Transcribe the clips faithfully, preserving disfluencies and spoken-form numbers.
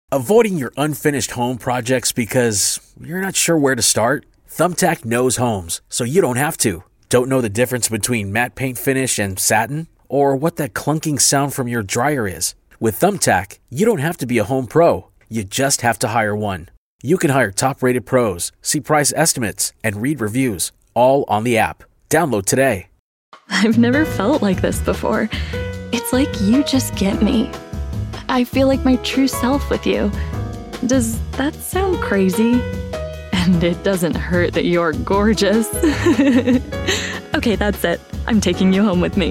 Avoiding your unfinished home projects because you're not sure where to start? Thumbtack knows homes, so you don't have to. Don't know the difference between matte paint finish and satin? Or what that clunking sound from your dryer is? With Thumbtack, you don't have to be a home pro. You just have to hire one. You can hire top-rated pros, see price estimates, and read reviews, all on the app. Download today. I've never felt like this before. It's like you just get me. I feel like my true self with you. Does that sound crazy? And it doesn't hurt that you're gorgeous. Okay, that's it. I'm taking you home with me.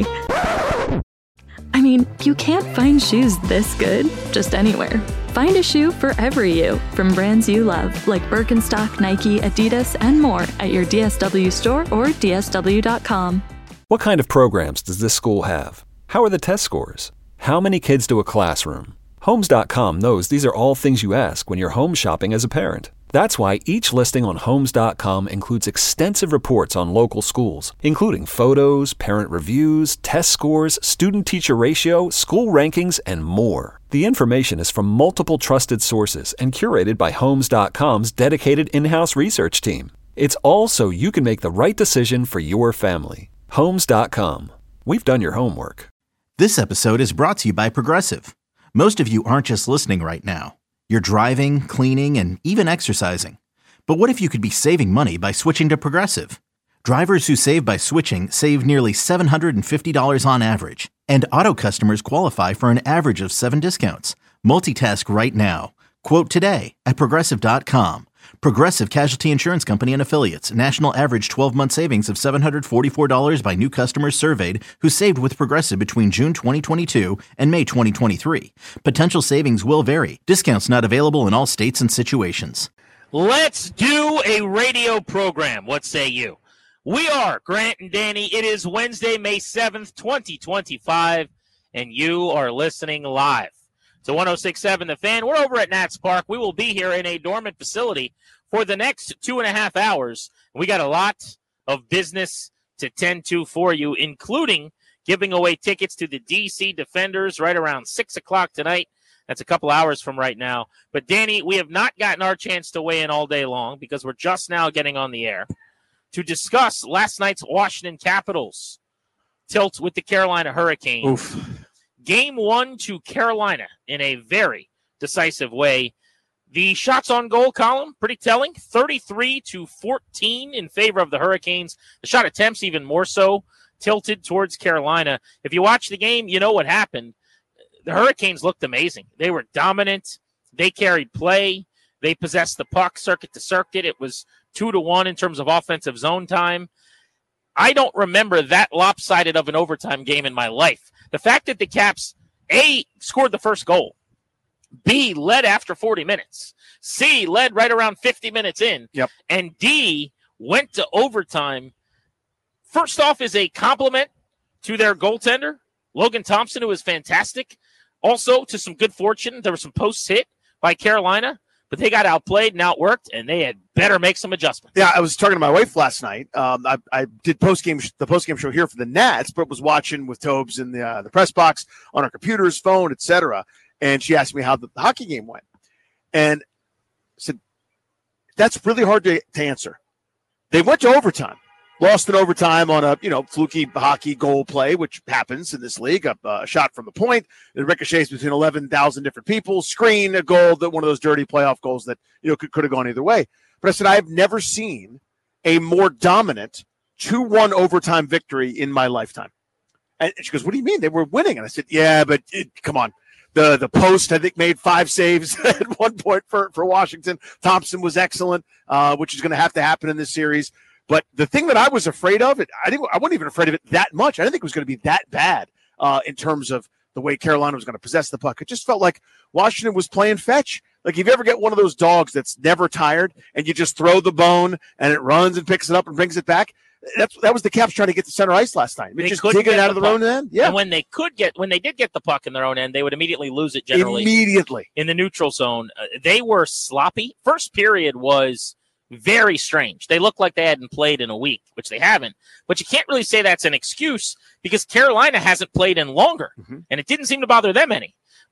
I mean, you can't find shoes this good just anywhere. Find a shoe for every you from brands you love, like Birkenstock, Nike, Adidas, and more at your D S W store or D S W dot com. What kind of programs does this school have? How are the test scores? How many kids do a classroom? Homes dot com knows these are all things you ask when you're home shopping as a parent. That's why each listing on Homes dot com includes extensive reports on local schools, including photos, parent reviews, test scores, student-teacher ratio, school rankings, and more. The information is from multiple trusted sources and curated by Homes dot com's dedicated in-house research team. It's all so you can make the right decision for your family. Homes dot com. We've done your homework. This episode is brought to you by Progressive. Most of you aren't just listening right now. You're driving, cleaning, and even exercising. But what if you could be saving money by switching to Progressive? Drivers who save by switching save nearly seven hundred fifty dollars on average. And auto customers qualify for an average of seven discounts. Multitask right now. Quote today at Progressive dot com. Progressive Casualty Insurance Company and Affiliates. National average twelve-month savings of seven hundred forty-four dollars by new customers surveyed who saved with Progressive between June twenty twenty-two and May twenty twenty-three. Potential savings will vary. Discounts not available in all states and situations. Let's do a radio program. What say you? We are Grant and Danny. It is Wednesday, May seventh, twenty twenty-five, and you are listening live to one oh six point seven The Fan. We're over at Nats Park. We will be here in a dormant facility for the next two and a half hours. We got a lot of business to tend to for you, including giving away tickets to the D C Defenders right around six o'clock tonight. That's a couple hours from right now. But, Danny, we have not gotten our chance to weigh in all day long because we're just now getting on the air to discuss last night's Washington Capitals tilt with the Carolina Hurricanes. Oof. Game one to Carolina in a very decisive way. The shots on goal column, pretty telling, thirty-three to fourteen in favor of the Hurricanes. The shot attempts even more so tilted towards Carolina. If you watch the game, you know what happened. The Hurricanes looked amazing. They were dominant. They carried play. They possessed the puck circuit to circuit. It was two to one in terms of offensive zone time. I don't remember that lopsided of an overtime game in my life. The fact that the Caps, A, scored the first goal, B, led after forty minutes, C, led right around fifty minutes in, yep. and D, went to overtime, first off is a compliment to their goaltender, Logan Thompson, who was fantastic. Also, to some good fortune, there was some posts hit by Carolina, but they got outplayed and outworked, and they had better make some adjustments. Yeah, I was talking to my wife last night. Um, I, I did post-game the post-game show here for the Nats, but was watching with Tobes in the uh, the press box on our computers, phone, et cetera. And she asked me how the, the hockey game went. And I said, that's really hard to, to answer. They went to overtime. Lost in overtime on a, you know, fluky hockey goal play, which happens in this league. A, a shot from the point, it ricochets between eleven thousand different people, screen, a goal, that one of those dirty playoff goals that, you know, could, could have gone either way. But I said, I've never seen a more dominant two one overtime victory in my lifetime. And she goes, what do you mean? They were winning. And I said, yeah, but it, come on. The the post, I think, made five saves at one point for, for Washington. Thompson was excellent, uh, which is going to have to happen in this series. But the thing that I was afraid of, it I didn't. I wasn't even afraid of it that much. I didn't think it was going to be that bad uh, in terms of the way Carolina was going to possess the puck. It just felt like Washington was playing fetch. Like if you ever get one of those dogs that's never tired and you just throw the bone and it runs and picks it up and brings it back. That's that was the Caps trying to get to center ice last night. They just digging it out of their own end. Yeah. And when they could get, when they did get the puck in their own end, they would immediately lose it generally. Immediately. In the neutral zone. Uh, they were sloppy. First period was very strange. They looked like they hadn't played in a week, which they haven't. But you can't really say that's an excuse because Carolina hasn't played in longer, mm-hmm. and it didn't seem to bother them any.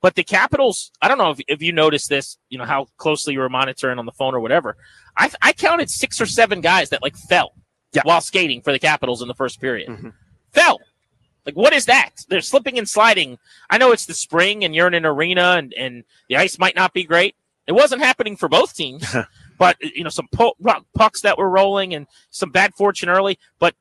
But the Capitals, I don't know if, if you noticed this, you know, how closely you were monitoring on the phone or whatever. I I counted six or seven guys that, like, fell yeah. while skating for the Capitals in the first period. Mm-hmm. Fell. Like, what is that? They're slipping and sliding. I know it's the spring and you're in an arena and, and the ice might not be great. It wasn't happening for both teams. But, you know, some po- pucks that were rolling and some bad fortune early. But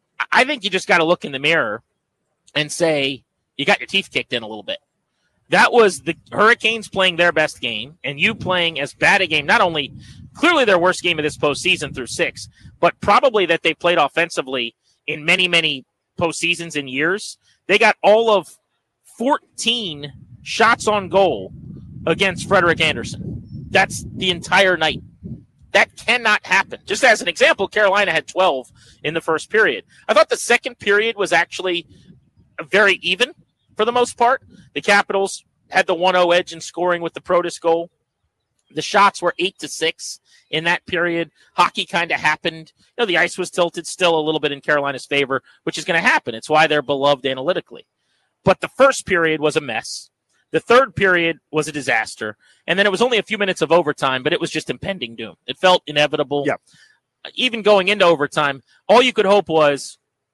I think you just got to look in the mirror and say you got your teeth kicked in a little bit. That was the Hurricanes playing their best game and you playing as bad a game, not only clearly their worst game of this postseason through six, but probably that they played offensively in many, many postseasons in years. They got all of fourteen shots on goal against Frederik Andersen. That's the entire night. That cannot happen. Just as an example, Carolina had twelve in the first period. I thought the second period was actually very even for the most part. The Capitals had the one oh edge in scoring with the Protas goal. The shots were eight to six in that period. Hockey kind of happened. You know, the ice was tilted still a little bit in Carolina's favor, which is going to happen. It's why they're beloved analytically. But the first period was a mess. The third period was a disaster. And then it was only a few minutes of overtime, but it was just impending doom. It felt inevitable. Yep. Even going into overtime, all you could hope was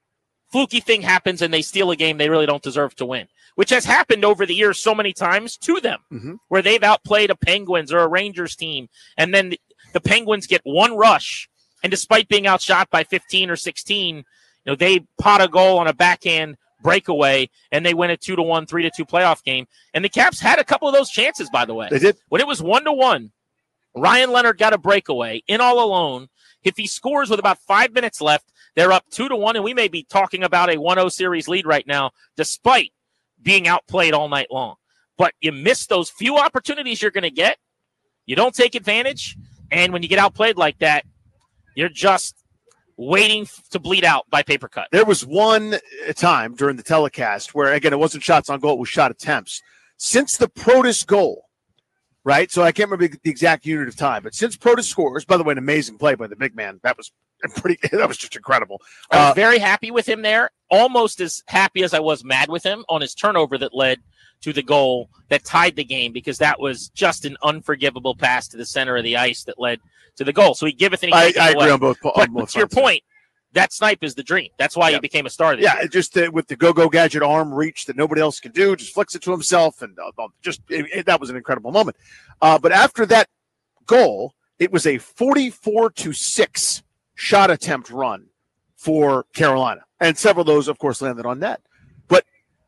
fluky thing happens and they steal a game they really don't deserve to win, which has happened over the years so many times to them, mm-hmm. where they've outplayed a Penguins or a Rangers team, and then the, the Penguins get one rush, and despite being outshot by fifteen or sixteen, you know, they pot a goal on a backhand breakaway, and they win a two to one, three to two playoff game. And the Caps had a couple of those chances, by the way. They did. When it was one to one, Ryan Leonard got a breakaway in all alone. If he scores with about five minutes left, they're up two to one, and we may be talking about a one oh series lead right now, despite being outplayed all night long. But you miss those few opportunities you're going to get. You don't take advantage, and when you get outplayed like that, you're just waiting to bleed out by paper cut. There was one time during the telecast where, again, it wasn't shots on goal, it was shot attempts. Since the Protas goal, right? So I can't remember the exact unit of time, but since Protas scores, by the way, an amazing play by the big man. That was pretty, that was just incredible. I was uh, very happy with him there, almost as happy as I was mad with him on his turnover that led to the goal that tied the game, because that was just an unforgivable pass to the center of the ice that led to the goal. So he giveth and he I, taketh I away. agree on both. On but, both but to your point, that snipe is the dream. That's why yeah. he became a star this yeah, year. just uh, with the go-go gadget arm reach that nobody else can do, just flicks it to himself, and uh, just it, it, that was an incredible moment. Uh, but after that goal, it was a forty-four to six shot attempt run for Carolina, and several of those, of course, landed on net. But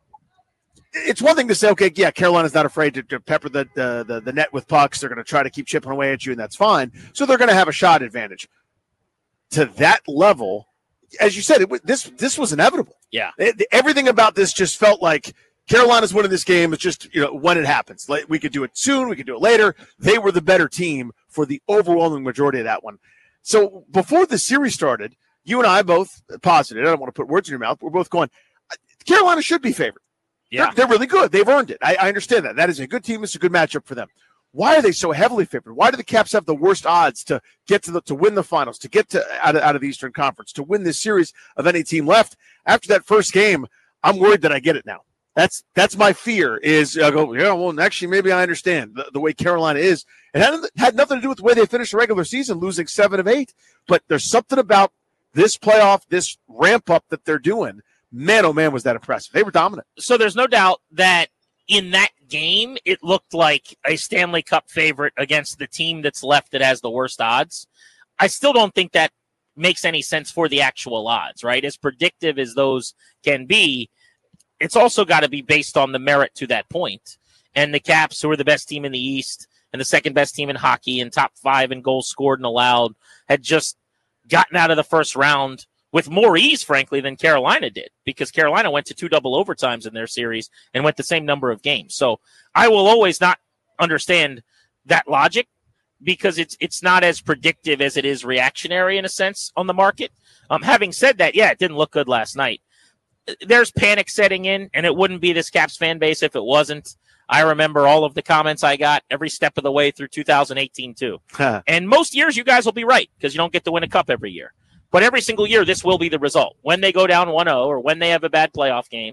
it's one thing to say, okay, yeah, Carolina's not afraid to, to pepper the, the, the, the net with pucks. They're going to try to keep chipping away at you, and that's fine. So they're going to have a shot advantage. To that level, as you said, it, this this was inevitable. Yeah. It, everything about this just felt like Carolina's winning this game. It's just, you know, when it happens. Like, we could do it soon. We could do it later. They were the better team for the overwhelming majority of that one. So before the series started, you and I both posited, I don't want to put words in your mouth, but we're both going, Carolina should be favored. Yeah. They're, they're really good. They've earned it. I, I understand that. That is a good team. It's a good matchup for them. Why are they so heavily favored? Why do the Caps have the worst odds to get to the to win the finals, to get to out of, out of the Eastern Conference, to win this series of any team left? After that first game, I'm worried that I get it now. That's that's my fear. Is I go, yeah, well, actually, maybe I understand the, the way Carolina is. It had, had nothing to do with the way they finished the regular season, losing seven of eight. But there's something about this playoff, this ramp up that they're doing. Man, oh man, was that impressive. They were dominant. So there's no doubt that in that game, it looked like a Stanley Cup favorite against the team that's left that has the worst odds. I still don't think that makes any sense for the actual odds, right? As predictive as those can be, it's also got to be based on the merit to that point. And the Caps, who are the best team in the East and the second best team in hockey and top five in goals scored and allowed, had just gotten out of the first round with more ease, frankly, than Carolina did, because Carolina went to two double overtimes in their series and went the same number of games. So I will always not understand that logic, because it's it's not as predictive as it is reactionary in a sense on the market. Um, having said that, yeah, it didn't look good last night. There's panic setting in, and it wouldn't be this Caps fan base if it wasn't. I remember all of the comments I got every step of the way through two thousand eighteen too. Huh. And most years you guys will be right, because you don't get to win a cup every year. But every single year, this will be the result. When they go down one oh or when they have a bad playoff game,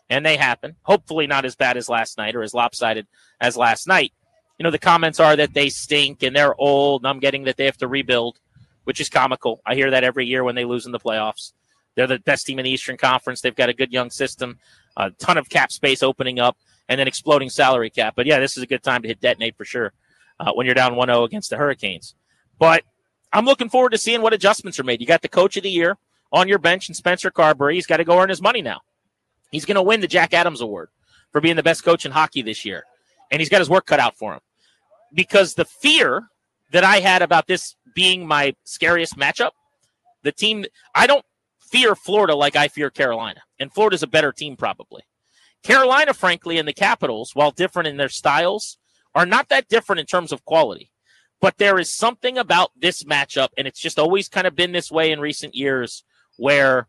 and they happen, hopefully not as bad as last night or as lopsided as last night, you know, the comments are that they stink and they're old, and I'm getting that they have to rebuild, which is comical. I hear that every year when they lose in the playoffs. They're the best team in the Eastern Conference. They've got a good young system, a ton of cap space opening up, and then exploding salary cap. But, yeah, this is a good time to hit detonate for sure uh, when you're down one oh against the Hurricanes. But I'm looking forward to seeing what adjustments are made. You got the coach of the year on your bench in Spencer Carberry. He's got to go earn his money now. He's going to win the Jack Adams Award for being the best coach in hockey this year. And he's got his work cut out for him. Because the fear that I had about this being my scariest matchup, the team, I don't fear Florida like I fear Carolina. And Florida's a better team probably. Carolina, frankly, and the Capitals, while different in their styles, are not that different in terms of quality. But there is something about this matchup, and it's just always kind of been this way in recent years, where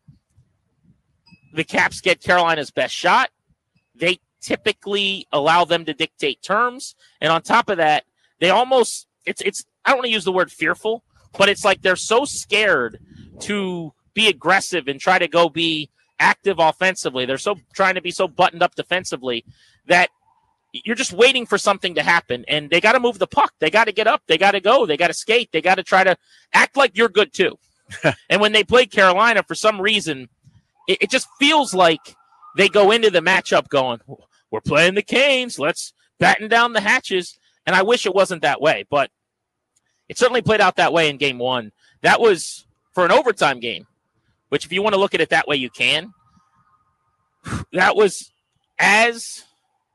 the Caps get Carolina's best shot. They typically allow them to dictate terms. And on top of that, they almost, it's, it's, I don't want to use the word fearful, but it's like they're so scared to be aggressive and try to go be active offensively. They're so trying to be so buttoned up defensively that you're just waiting for something to happen. And they got to move the puck. They got to get up. They got to go. They got to skate. They got to try to act like you're good too. And when they played Carolina, for some reason, it, it just feels like they go into the matchup going, we're playing the Canes. Let's batten down the hatches. And I wish it wasn't that way, but it certainly played out that way in game one. That was for an overtime game, which if you want to look at it that way, you can. That was as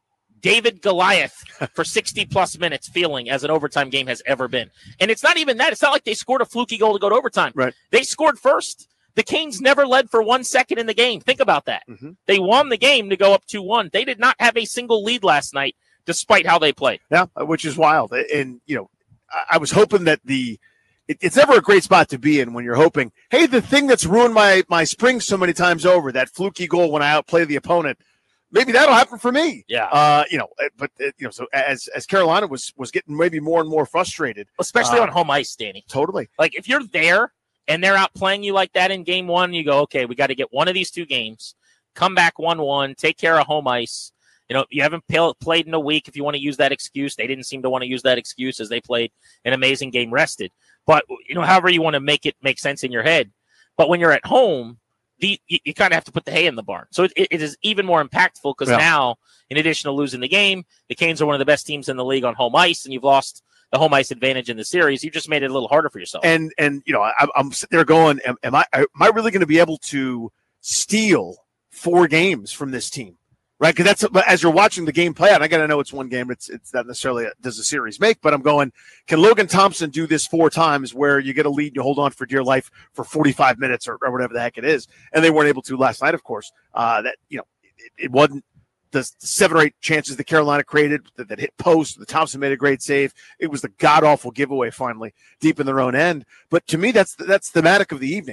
David Goliath for sixty plus minutes feeling as an overtime game has ever been. And it's not even that. It's not like they scored a fluky goal to go to overtime. Right. They scored first. The Canes never led for one second in the game. Think about that. Mm-hmm. They won the game to go up two one. They did not have a single lead last night, despite how they played. Yeah, which is wild. And, you know, I was hoping that the it, – it's never a great spot to be in when you're hoping, hey, the thing that's ruined my, my spring so many times over, that fluky goal when I outplay the opponent, maybe that'll happen for me. Yeah. Uh, you know, but, you know, so as as Carolina was was getting maybe more and more frustrated. Especially uh, on home ice, Danny. Totally. Like, if you're there and they're outplaying you like that in game one, you go, okay, we got to get one of these two games, come back one one, take care of home ice. You know, you haven't pay- played in a week if you want to use that excuse. They didn't seem to want to use that excuse as they played an amazing game rested. But, you know, however you want to make it make sense in your head. But when you're at home, the you, you kind of have to put the hay in the barn. So it, it is even more impactful because yeah. now, in addition to losing the game, the Canes are one of the best teams in the league on home ice, and you've lost the home ice advantage in the series. You just made it a little harder for yourself. And, and you know, I, I'm sitting there going, am, am I am I really going to be able to steal four games from this team? Right, because that's as you're watching the game play out. I got to know it's one game. It's it's not necessarily a, does the series make, but I'm going. Can Logan Thompson do this four times where you get a lead and you hold on for dear life for forty-five minutes or, or whatever the heck it is? And they weren't able to last night, of course. Uh, that you know, it, it wasn't the seven or eight chances that Carolina created that, that hit post. The Thompson made a great save. It was the god awful giveaway finally deep in their own end. But to me, that's that's thematic of the evening.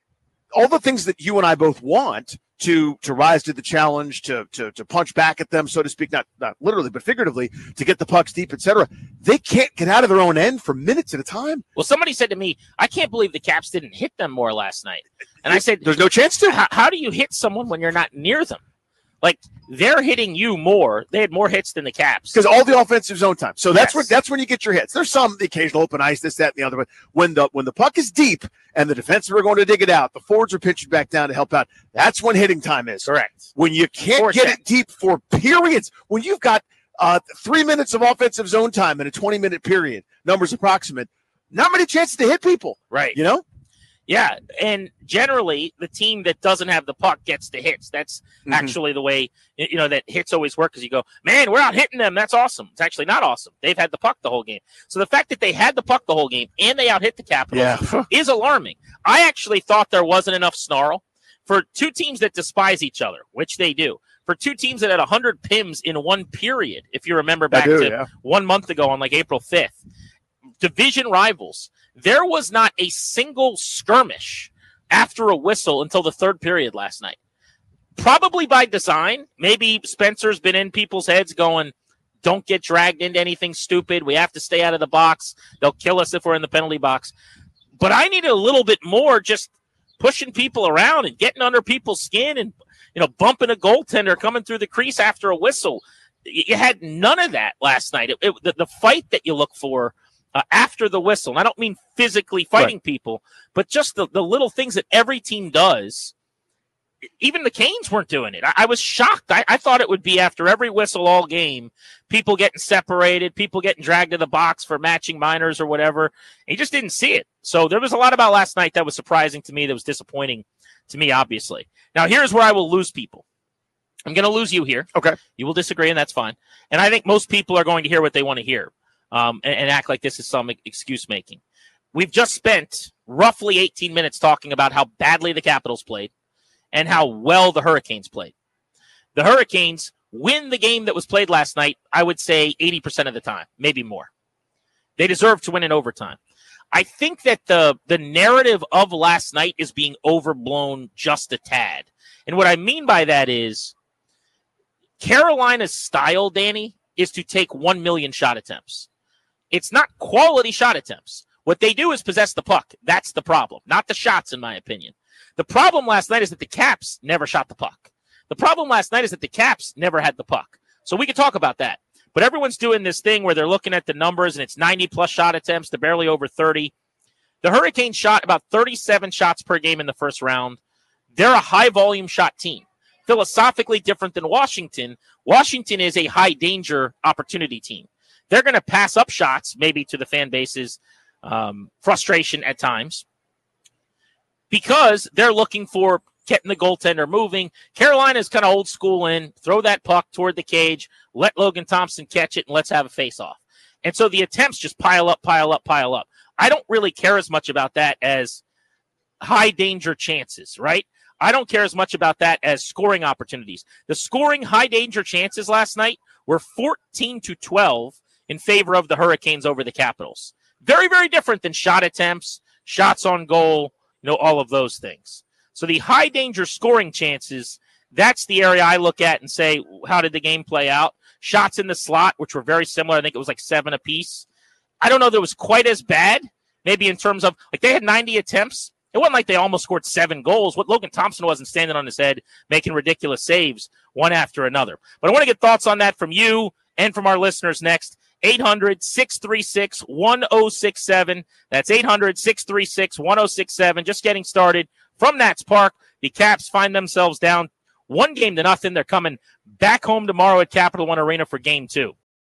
All the things that you and I both want. To, to rise to the challenge, to, to to punch back at them, so to speak, not not literally, but figuratively, to get the pucks deep, et cetera. They can't get out of their own end for minutes at a time. Well, somebody said to me, I can't believe the Caps didn't hit them more last night. And I said, there's no chance to. How, how do you hit someone when you're not near them? Like, they're hitting you more. They had more hits than the Caps. Because all the offensive zone time. So that's yes. when that's when you get your hits. There's some the occasional open ice, this, that, and the other. But when the when the puck is deep and the defensemen are going to dig it out, the forwards are pitching back down to help out. That's when hitting time is. Correct. When you can't Four get check. it deep for periods, when you've got uh, three minutes of offensive zone time in a twenty-minute period, numbers approximate, not many chances to hit people. Right. You know? Yeah, and generally the team that doesn't have the puck gets the hits. That's mm-hmm. actually the way, you know, that hits always work because you go, man, we're out hitting them. That's awesome. It's actually not awesome. They've had the puck the whole game. So the fact that they had the puck the whole game and they out hit the Capitals yeah. is alarming. I actually thought there wasn't enough snarl for two teams that despise each other, which they do. For two teams that had one hundred P I Ms in one period, if you remember back do, to yeah. one month ago on like April fifth, division rivals. There was not a single skirmish after a whistle until the third period last night. Probably by design. Maybe Spencer's been in people's heads going, don't get dragged into anything stupid. We have to stay out of the box. They'll kill us if we're in the penalty box. But I need a little bit more just pushing people around and getting under people's skin and you know, bumping a goaltender, coming through the crease after a whistle. You had none of that last night. It, it, the, the fight that you look for uh, after the whistle, and I don't mean physically fighting right. people, but just the, the little things that every team does. Even the Canes weren't doing it. I, I was shocked. I, I thought it would be after every whistle all game, people getting separated, people getting dragged to the box for matching minors or whatever. And you just didn't see it. So there was a lot about last night that was surprising to me, that was disappointing to me, obviously. Now, here's where I will lose people. I'm going to lose you here. Okay. You will disagree, and that's fine. And I think most people are going to hear what they want to hear um, and, and act like this is some excuse making. We've just spent roughly eighteen minutes talking about how badly the Capitals played and how well the Hurricanes played. The Hurricanes win the game that was played last night, I would say eighty percent of the time, maybe more. They deserve to win in overtime. I think that the, the narrative of last night is being overblown just a tad. And what I mean by that is Carolina's style, Danny, is to take one million shot attempts. It's not quality shot attempts. What they do is possess the puck. That's the problem, not the shots, in my opinion. The problem last night is that the Caps never shot the puck. The problem last night is that the Caps never had the puck. So we can talk about that. But everyone's doing this thing where they're looking at the numbers, and it's ninety-plus shot attempts to barely over thirty. The Hurricanes shot about thirty-seven shots per game in the first round. They're a high-volume shot team. Philosophically different than Washington. Washington is a high-danger opportunity team. They're going to pass up shots, maybe to the fan base's um, frustration at times, because they're looking for getting the goaltender moving. Carolina's kind of old school in, throw that puck toward the cage, let Logan Thompson catch it, and let's have a face-off. And so the attempts just pile up, pile up, pile up. I don't really care as much about that as high-danger chances, right? I don't care as much about that as scoring opportunities. The scoring high-danger chances last night were fourteen to twelve in favor of the Hurricanes over the Capitals. Very, very different than shot attempts, shots on goal, you know, all of those things. So the high-danger scoring chances, that's the area I look at and say, how did the game play out? Shots in the slot, which were very similar. I think it was like seven apiece. I don't know that it was quite as bad, maybe in terms of, like, they had ninety attempts. It wasn't like they almost scored seven goals. What Logan Thompson wasn't standing on his head, making ridiculous saves one after another. But I want to get thoughts on that from you and from our listeners next. eight hundred, six three six, one oh six seven. That's eight hundred, six three six, one oh six seven. Just getting started from Nats Park. The Caps find themselves down one game to nothing. They're coming back home tomorrow at Capital One Arena for game two.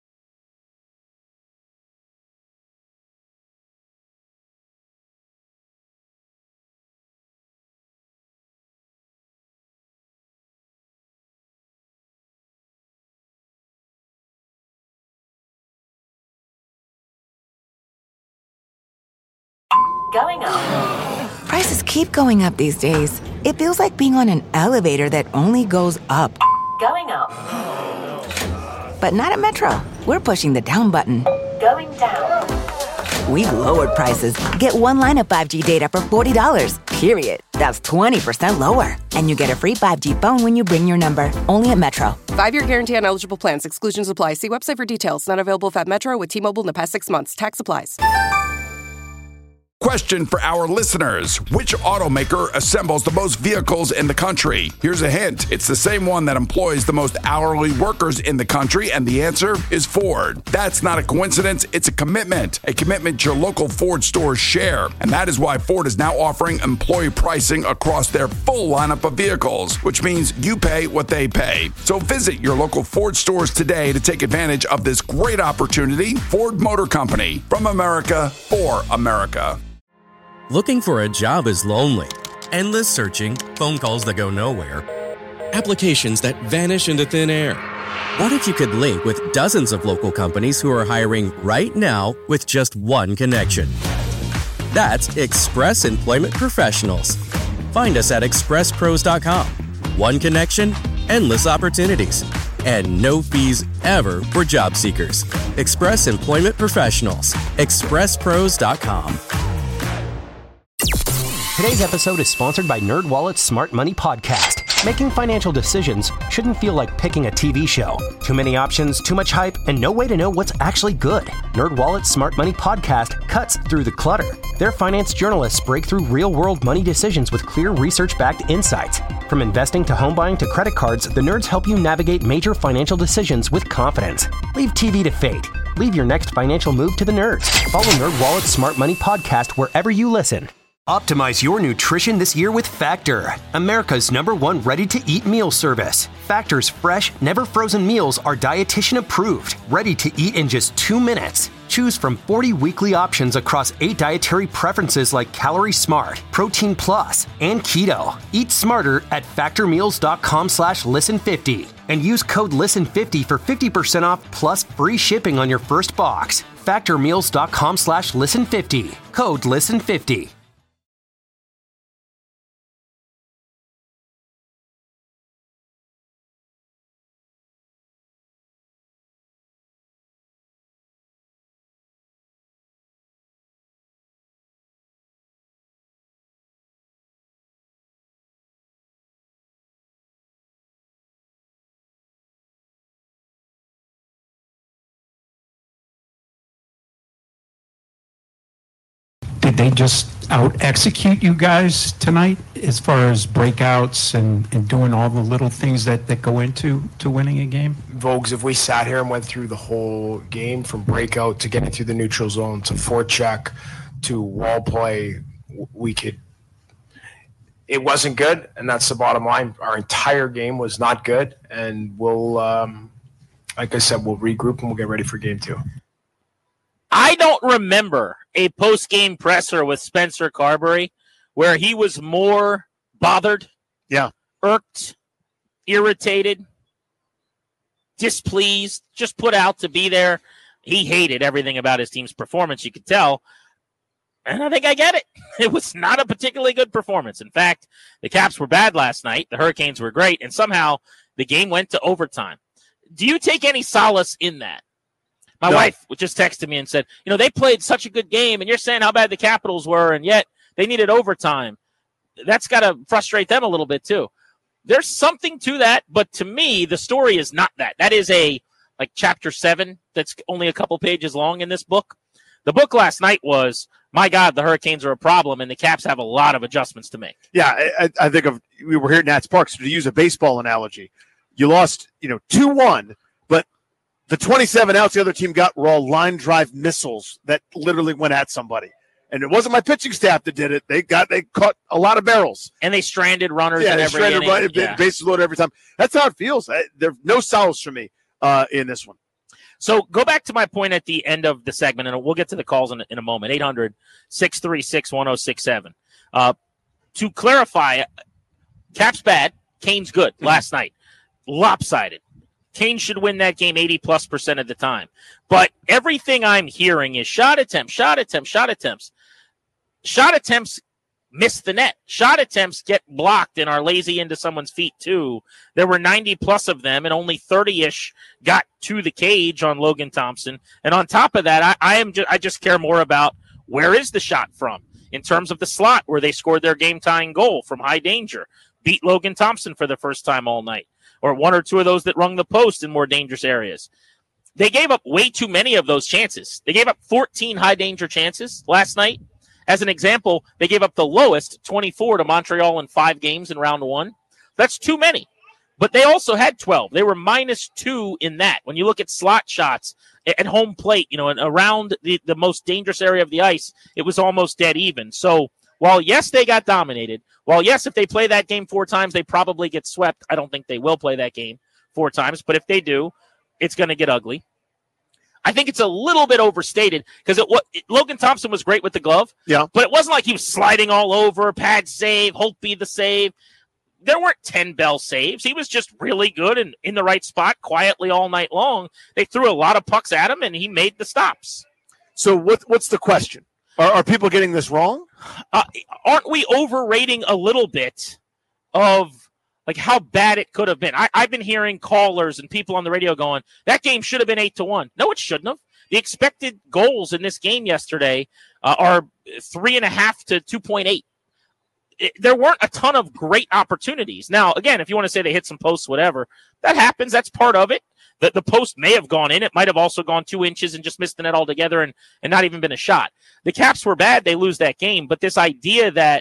Going up. Prices keep going up these days. It feels like being on an elevator that only goes up. Going up. But not at Metro. We're pushing the down button. Going down. We've lowered prices. Get one line of five G data for forty dollars, period. That's twenty percent lower. And you get a free five G phone when you bring your number. Only at Metro. Five-year guarantee on eligible plans. Exclusions apply. See website for details. Not available at Metro with T-Mobile in the past six months. Tax applies. Question for our listeners. Which automaker assembles the most vehicles in the country? Here's a hint. It's the same one that employs the most hourly workers in the country, and the answer is Ford. That's not a coincidence. It's a commitment. A commitment your local Ford stores share. And that is why Ford is now offering employee pricing across their full lineup of vehicles, which means you pay what they pay. So visit your local Ford stores today to take advantage of this great opportunity. Ford Motor Company. From America, for America. Looking for a job is lonely. Endless searching, phone calls that go nowhere, applications that vanish into thin air. What if you could link with dozens of local companies who are hiring right now with just one connection? That's Express Employment Professionals. Find us at express pros dot com. One connection, endless opportunities, and no fees ever for job seekers. Express Employment Professionals. express pros dot com. Today's episode is sponsored by NerdWallet's Smart Money Podcast. Making financial decisions shouldn't feel like picking a T V show. Too many options, too much hype, and no way to know what's actually good. NerdWallet's Smart Money Podcast cuts through the clutter. Their finance journalists break through real-world money decisions with clear research-backed insights. From investing to home buying to credit cards, the nerds help you navigate major financial decisions with confidence. Leave T V to fate. Leave your next financial move to the nerds. Follow NerdWallet's Smart Money Podcast wherever you listen. Optimize your nutrition this year with Factor, America's number one ready-to-eat meal service. Factor's fresh, never-frozen meals are dietitian approved, ready to eat in just two minutes. Choose from forty weekly options across eight dietary preferences like Calorie Smart, Protein Plus, and Keto. Eat smarter at factormeals.com slash listen fifty and use code listen fifty for fifty percent off plus free shipping on your first box. Factormeals.com slash listen fifty. Code listen fifty. Did they just out-execute you guys tonight as far as breakouts and, and doing all the little things that, that go into to winning a game? Vogues, if we sat here and went through the whole game from breakout to getting through the neutral zone to forecheck to wall play, we could – it wasn't good, and that's the bottom line. Our entire game was not good, and we'll um, – like I said, we'll regroup and we'll get ready for game two. I don't remember a post-game presser with Spencer Carberry where he was more bothered, yeah, irked, irritated, displeased, just put out to be there. He hated everything about his team's performance, you could tell. And I think I get it. It was not a particularly good performance. In fact, the Caps were bad last night. The Hurricanes were great. And somehow the game went to overtime. Do you take any solace in that? My no. wife just texted me and said, you know, they played such a good game, and you're saying how bad the Capitals were, and yet they needed overtime. That's got to frustrate them a little bit, too. There's something to that, but to me, the story is not that. That is a, like, chapter seven that's only a couple pages long in this book. The book last night was, my God, the Hurricanes are a problem, and the Caps have a lot of adjustments to make. Yeah, I, I think of we were here at Nats Park, so to use a baseball analogy, you lost, you know, two one, but the twenty-seven outs the other team got were all line drive missiles that literally went at somebody. And it wasn't my pitching staff that did it. They got they caught a lot of barrels. And they stranded runners yeah, in they every stranded inning. Run, yeah. bases loaded every time. That's how it feels. There's no solace for me uh, in this one. So go back to my point at the end of the segment, and we'll get to the calls in, in a moment. eight hundred, six three six, one oh six seven. Uh, to clarify, Caps bad, Canes good last night. Lopsided. Canes should win that game eighty plus percent of the time. But everything I'm hearing is shot attempts, shot attempts, shot attempts. Shot attempts miss the net. Shot attempts get blocked and are lazy into someone's feet, too. There were ninety plus of them, and only thirty-ish got to the cage on Logan Thompson. And on top of that, I, I am just, I just care more about where is the shot from in terms of the slot where they scored their game-tying goal from high danger. Beat Logan Thompson for the first time all night. Or one or two of those that rung the post in more dangerous areas. They gave up way too many of those chances. They gave up fourteen high-danger chances last night. As an example, they gave up the lowest, twenty-four, to Montreal in five games in round one. That's too many. But they also had twelve. They were minus two in that. When you look at slot shots at home plate, you know, and around the, the most dangerous area of the ice, it was almost dead even. So while, yes, they got dominated, while, yes, if they play that game four times, they probably get swept. I don't think they will play that game four times, but if they do, it's going to get ugly. I think it's a little bit overstated because it, it, Logan Thompson was great with the glove, yeah, but it wasn't like he was sliding all over, pad save, Holtby the save. There weren't ten bell saves. He was just really good and in the right spot quietly all night long. They threw a lot of pucks at him, and he made the stops. So what, what's the question? Are, are people getting this wrong? Uh, aren't we overrating a little bit of like how bad it could have been? I, I've been hearing callers and people on the radio going, that game should have been eight to one. No, it shouldn't have. The expected goals in this game yesterday uh, are three and a half to two point eight. it, there weren't a ton of great opportunities. Now, again, if you want to say they hit some posts, whatever, that happens. That's part of it. The, the post may have gone in. It might have also gone two inches and just missed the net altogether and, and not even been a shot. The Caps were bad. They lose that game. But this idea that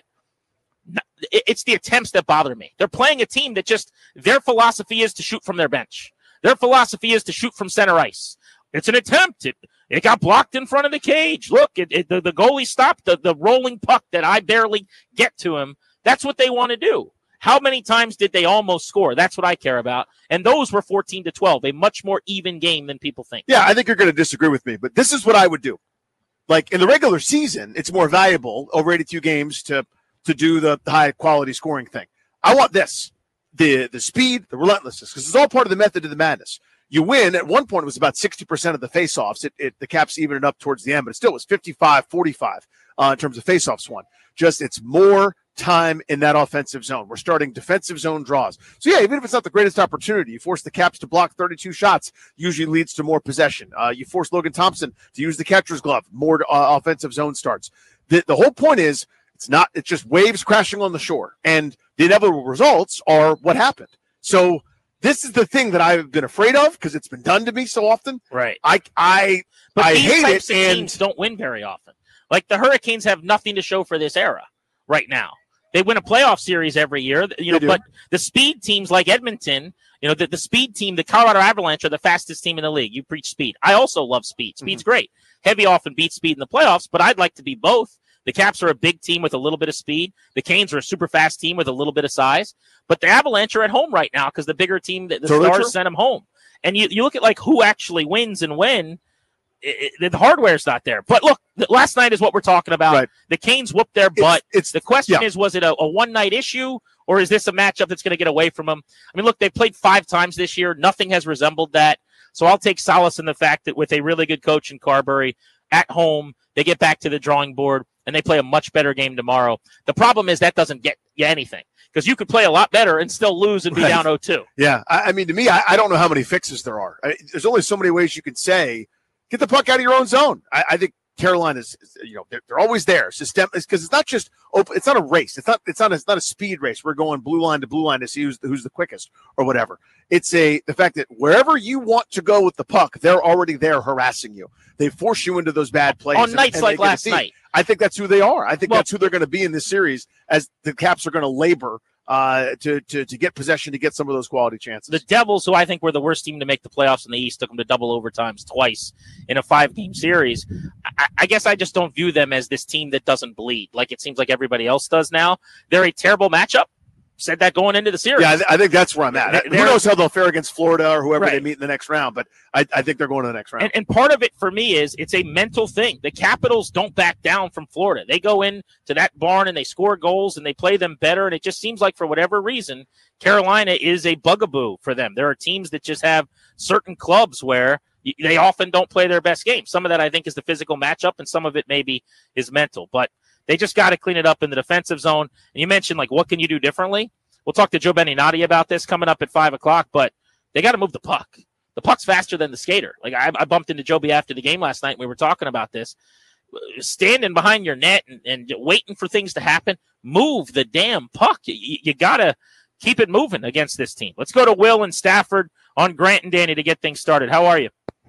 it, it's the attempts that bother me. They're playing a team that just their philosophy is to shoot from their bench. Their philosophy is to shoot from center ice. It's an attempt. It, it got blocked in front of the cage. Look, it, it, the, the goalie stopped the, the rolling puck that I barely get to him. That's what they want to do. How many times did they almost score? That's what I care about. And those were fourteen to twelve, a much more even game than people think. Yeah, I think you're going to disagree with me, but this is what I would do. Like in the regular season, it's more valuable over eighty-two games to to do the, the high quality scoring thing. I want this, the the speed, the relentlessness, because it's all part of the method of the madness. You win. At one point, it was about sixty percent of the faceoffs. It, it the Caps even it up towards the end, but it still was fifty-five forty-five uh, in terms of faceoffs won. Just it's more time in that offensive zone. We're starting defensive zone draws. So, yeah, even if it's not the greatest opportunity, you force the Caps to block thirty-two shots, usually leads to more possession. Uh, you force Logan Thompson to use the catcher's glove, more uh, offensive zone starts. The, the whole point is it's not, it's just waves crashing on the shore. And the inevitable results are what happened. So this is the thing that I've been afraid of because it's been done to me so often. Right. I, I, but I these hate types it. Of and teams don't win very often. Like the Hurricanes have nothing to show for this era right now. They win a playoff series every year, you know, but the speed teams like Edmonton, you know, the, the speed team, the Colorado Avalanche are the fastest team in the league. You preach speed. I also love speed. Speed's mm-hmm. great. Heavy often beats speed in the playoffs, but I'd like to be both. The Caps are a big team with a little bit of speed. The Canes are a super fast team with a little bit of size. But the Avalanche are at home right now because the bigger team, the, the totally Stars true. sent them home. And you, you look at like who actually wins and when. It, it, the hardware's not there. But look, last night is what we're talking about. Right. The Canes whooped their butt. It's, it's the question yeah. is, was it a, a one-night issue, or is this a matchup that's going to get away from them? I mean, look, they played five times this year. Nothing has resembled that. So I'll take solace in the fact that with a really good coach in Carberry at home, they get back to the drawing board, and they play a much better game tomorrow. The problem is that doesn't get you anything because you could play a lot better and still lose and be right. down oh two. Yeah, I, I mean, to me, I, I don't know how many fixes there are. I, there's only so many ways you can say, get the puck out of your own zone. I, I think Carolina is, is, you know, they're, they're always there. System because it's not just open. It's not a race. It's not. It's not. It's not a speed race. We're going blue line to blue line to see who's the, who's the quickest or whatever. It's a the fact that wherever you want to go with the puck, they're already there harassing you. They force you into those bad plays on and, nights and like last night. I think that's who they are. I think well, that's who they're going to be in this series as the Caps are going to labor uh, to, to to get possession, to get some of those quality chances. The Devils, who I think were the worst team to make the playoffs in the East, took them to double overtimes twice in a five-game series. I, I guess I just don't view them as this team that doesn't bleed like it seems like everybody else does now. They're a terrible matchup. Said that going into the series. Yeah, I, th- I think that's where I'm at. They're, Who knows how they'll fare against Florida or whoever right. they meet in the next round, but I, I think they're going to the next round. And, and part of it for me is it's a mental thing. The Capitals don't back down from Florida. They go in to that barn and they score goals and they play them better, and it just seems like for whatever reason, Carolina is a bugaboo for them. There are teams that just have certain clubs where they often don't play their best game. Some of that I think is the physical matchup, and some of it maybe is mental. But they just got to clean it up in the defensive zone. And you mentioned, like, what can you do differently? We'll talk to Joe Beninati about this coming up at five o'clock, but they got to move the puck. The puck's faster than the skater. Like I, I bumped into Joby after the game last night, and we were talking about this. Standing behind your net and, and waiting for things to happen, move the damn puck. You, you got to keep it moving against this team. Let's go to Will and Stafford on Grant and Danny to get things started. How are you?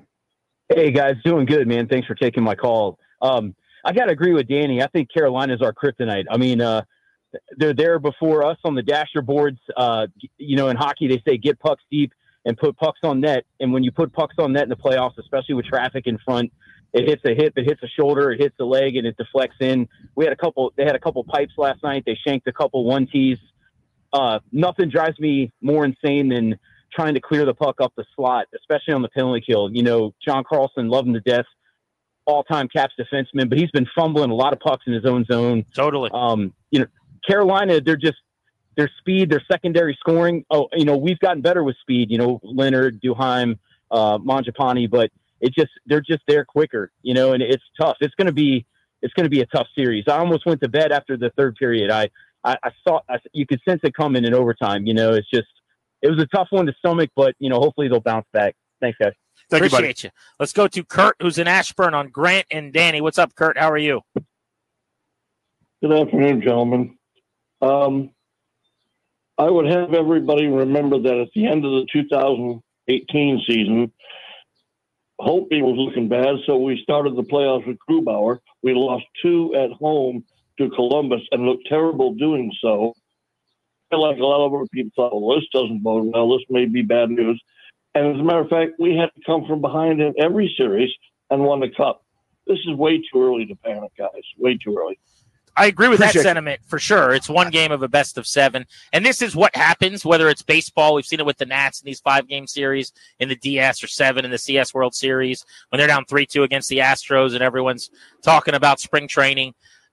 Hey, guys. Doing good, man. Thanks for taking my call. Um, I got to agree with Danny. I think Carolina's our kryptonite. I mean, uh, they're there before us on the dasher boards. Uh, you know, in hockey, they say get pucks deep and put pucks on net. And when you put pucks on net in the playoffs, especially with traffic in front, it hits a hip, it hits a shoulder, it hits a leg, and it deflects in. We had a couple. They had a couple pipes last night. They shanked a couple one tees. Uh, nothing drives me more insane than trying to clear the puck up the slot, especially on the penalty kill. You know, John Carlson, love him to death, all-time Caps defenseman, but he's been fumbling a lot of pucks in his own zone. Totally. Um, you know. Carolina, they're just their speed, their secondary scoring. Oh, you know, we've gotten better with speed. You know, Leonard, Duheim, uh, Mangiapane, but it just they're just there quicker. You know, and it's tough. It's gonna be it's gonna be a tough series. I almost went to bed after the third period. I I, I saw I, you could sense it coming in overtime. You know, it's just it was a tough one to stomach, but you know, hopefully they'll bounce back. Thanks, guys. Thank Appreciate you, you. Let's go to Kurt, who's in Ashburn on Grant and Danny. What's up, Kurt? How are you? Good afternoon, gentlemen. Um, I would have everybody remember that at the end of the two thousand eighteen season, Holtby was looking bad, so we started the playoffs with Grubauer. We lost two at home to Columbus and looked terrible doing so. I feel like a lot of other people thought, well, this doesn't bode well. This may be bad news. And as a matter of fact, we had to come from behind in every series and won the cup. This is way too early to panic, guys. Way too early. I agree with Appreciate that sentiment for sure. It's one game of a best of seven. And this is what happens, whether it's baseball. We've seen it with the Nats in these five-game series, in the D S or seven in the C S World Series, when they're down three two against the Astros and everyone's talking about spring training.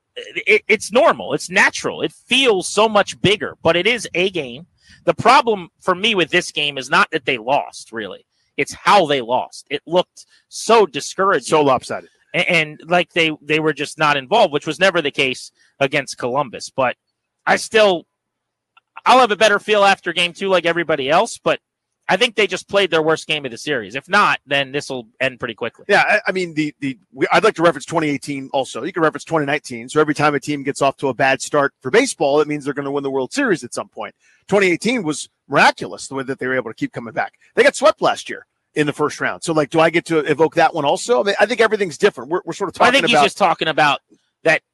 It, it's normal. It's natural. It feels so much bigger, but it is a game. The problem for me with this game is not that they lost, really. It's how they lost. It looked so discouraging. So lopsided. And, and like they, they were just not involved, which was never the case against Columbus. But I still, I'll have a better feel after game two like everybody else, but I think they just played their worst game of the series. If not, then this will end pretty quickly. Yeah, I, I mean, the the we, I'd like to reference twenty eighteen also. You can reference twenty nineteen. So every time a team gets off to a bad start for baseball, it means they're going to win the World Series at some point. twenty eighteen was miraculous, the way that they were able to keep coming back. They got swept last year in the first round. So, like, do I get to evoke that one also? I mean, I think everything's different. We're, we're sort of talking about – I think he's about, just talking about that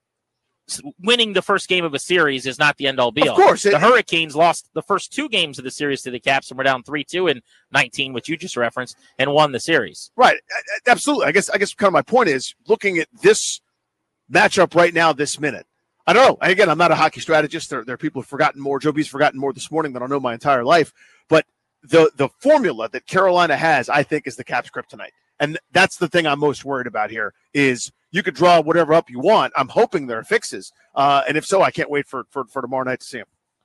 winning the first game of a series is not the end-all, be-all. Of course. The It, Hurricanes lost the first two games of the series to the Caps and were down three two in nineteen, which you just referenced, and won the series. right. Absolutely. I guess I guess kind of my point is looking at this matchup right now, this minute. I don't know. Again, I'm not a hockey strategist. There, there are people who've forgotten more. Joe B's forgotten more this morning than I know my entire life. But the the formula that Carolina has, I think, is the Caps' kryptonite. And that's the thing I'm most worried about here is you could draw whatever up you want. I'm hoping there are fixes. Uh, and if so, I can't wait for, for, for tomorrow night to see them.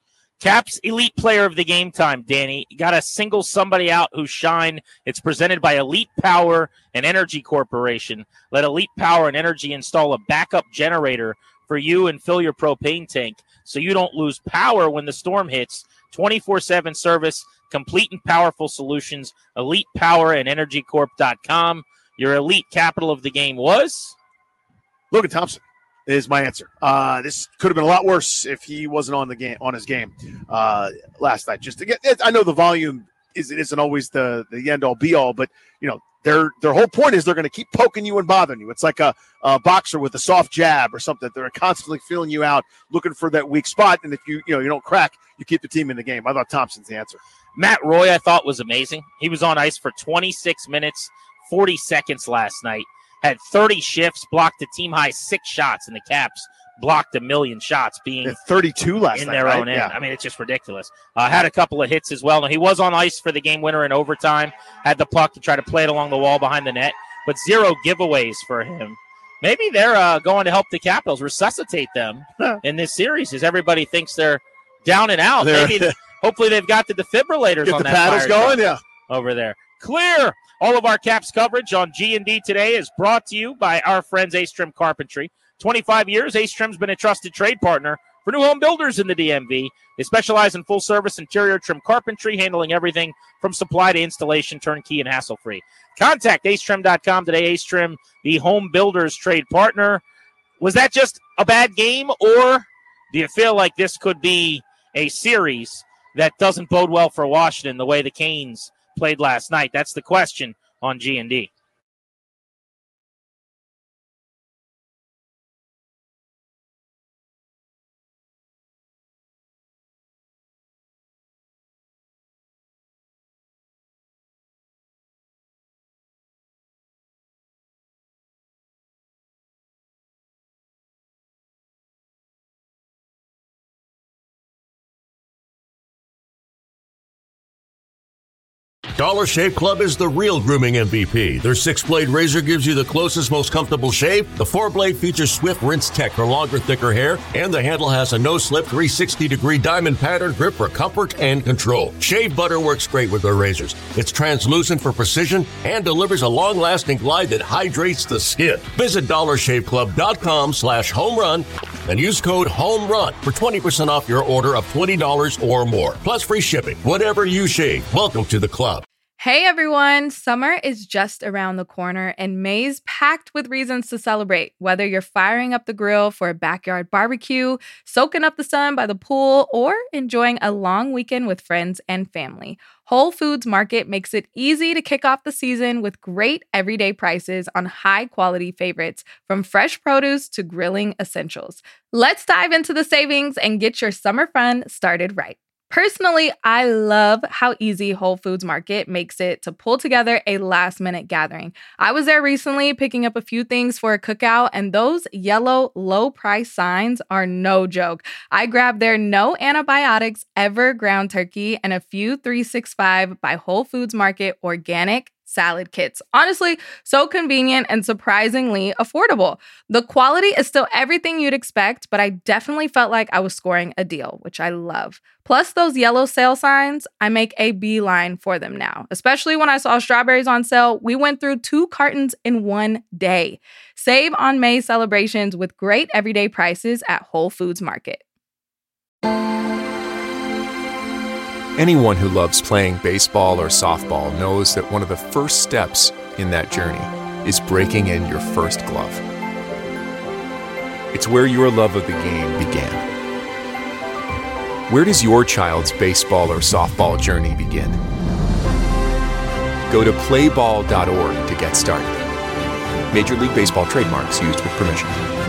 Caps Elite Player of the Game time, Danny. You got to single somebody out who shine. It's presented by Elite Power and Energy Corporation. Let Elite Power and Energy install a backup generator for you and fill your propane tank so you don't lose power when the storm hits. twenty-four seven service, complete and powerful solutions, elite power and energy corp dot com. Your elite capital of the game was? Logan Thompson is my answer. Uh, this could have been a lot worse if he wasn't on the game on his game uh, last night. Just to get, I know the volume is it isn't always the the end all be all, but you know their their whole point is they're going to keep poking you and bothering you. It's like a, a boxer with a soft jab or something. They're constantly feeling you out, looking for that weak spot, and if you you know you don't crack, you keep the team in the game. I thought Thompson's the answer. Matt Roy, I thought, was amazing. He was on ice for twenty-six minutes, forty seconds last night. Had thirty shifts, blocked a team-high six shots, and the Caps blocked a million shots being thirty-two last in night, their right? own end. Yeah. I mean, it's just ridiculous. Uh, had a couple of hits as well. Now, he was on ice for the game winner in overtime, had the puck to try to play it along the wall behind the net, but zero giveaways for him. Maybe they're uh, going to help the Capitals resuscitate them in this series as everybody thinks they're down and out. They're- Maybe, hopefully they've got the defibrillators Get on the that paddles fire going, truck yeah. over there. Clear. All of our Caps coverage on G and D today is brought to you by our friends Ace Trim Carpentry. twenty-five years, Ace Trim's been a trusted trade partner for new home builders in the D M V. They specialize in full-service interior trim carpentry, handling everything from supply to installation, turnkey, and hassle-free. Contact ace trim dot com today. Ace Trim, the home builders trade partner. Was that just a bad game, or do you feel like this could be a series that doesn't bode well for Washington the way the Canes played last night? That's the question on G and D. Dollar Shave Club is the real grooming M V P. Their six-blade razor gives you the closest, most comfortable shave. The four-blade features Swift Rinse Tech for longer, thicker hair, and the handle has a no-slip three hundred sixty degree diamond pattern grip for comfort and control. Shave butter works great with their razors. It's translucent for precision and delivers a long-lasting glide that hydrates the skin. Visit dollar shave club dot com slash home run and use code HOMERUN for twenty percent off your order of twenty dollars or more, plus free shipping. Whatever you shave, welcome to the club. Hey everyone, summer is just around the corner and May's packed with reasons to celebrate. Whether you're firing up the grill for a backyard barbecue, soaking up the sun by the pool, or enjoying a long weekend with friends and family, Whole Foods Market makes it easy to kick off the season with great everyday prices on high-quality favorites, from fresh produce to grilling essentials. Let's dive into the savings and get your summer fun started right. Personally, I love how easy Whole Foods Market makes it to pull together a last-minute gathering. I was there recently picking up a few things for a cookout, and those yellow low-price signs are no joke. I grabbed their no antibiotics ever ground turkey and a few three sixty-five by Whole Foods Market organic salad kits. Honestly, so convenient and surprisingly affordable. The quality is still everything you'd expect, but I definitely felt like I was scoring a deal, which I love. Plus those yellow sale signs, I make a beeline for them now. Especially when I saw strawberries on sale, we went through two cartons in one day. Save on May celebrations with great everyday prices at Whole Foods Market. Anyone who loves playing baseball or softball knows that one of the first steps in that journey is breaking in your first glove. It's where your love of the game began. Where does your child's baseball or softball journey begin? Go to play ball dot org to get started. Major League Baseball trademarks used with permission.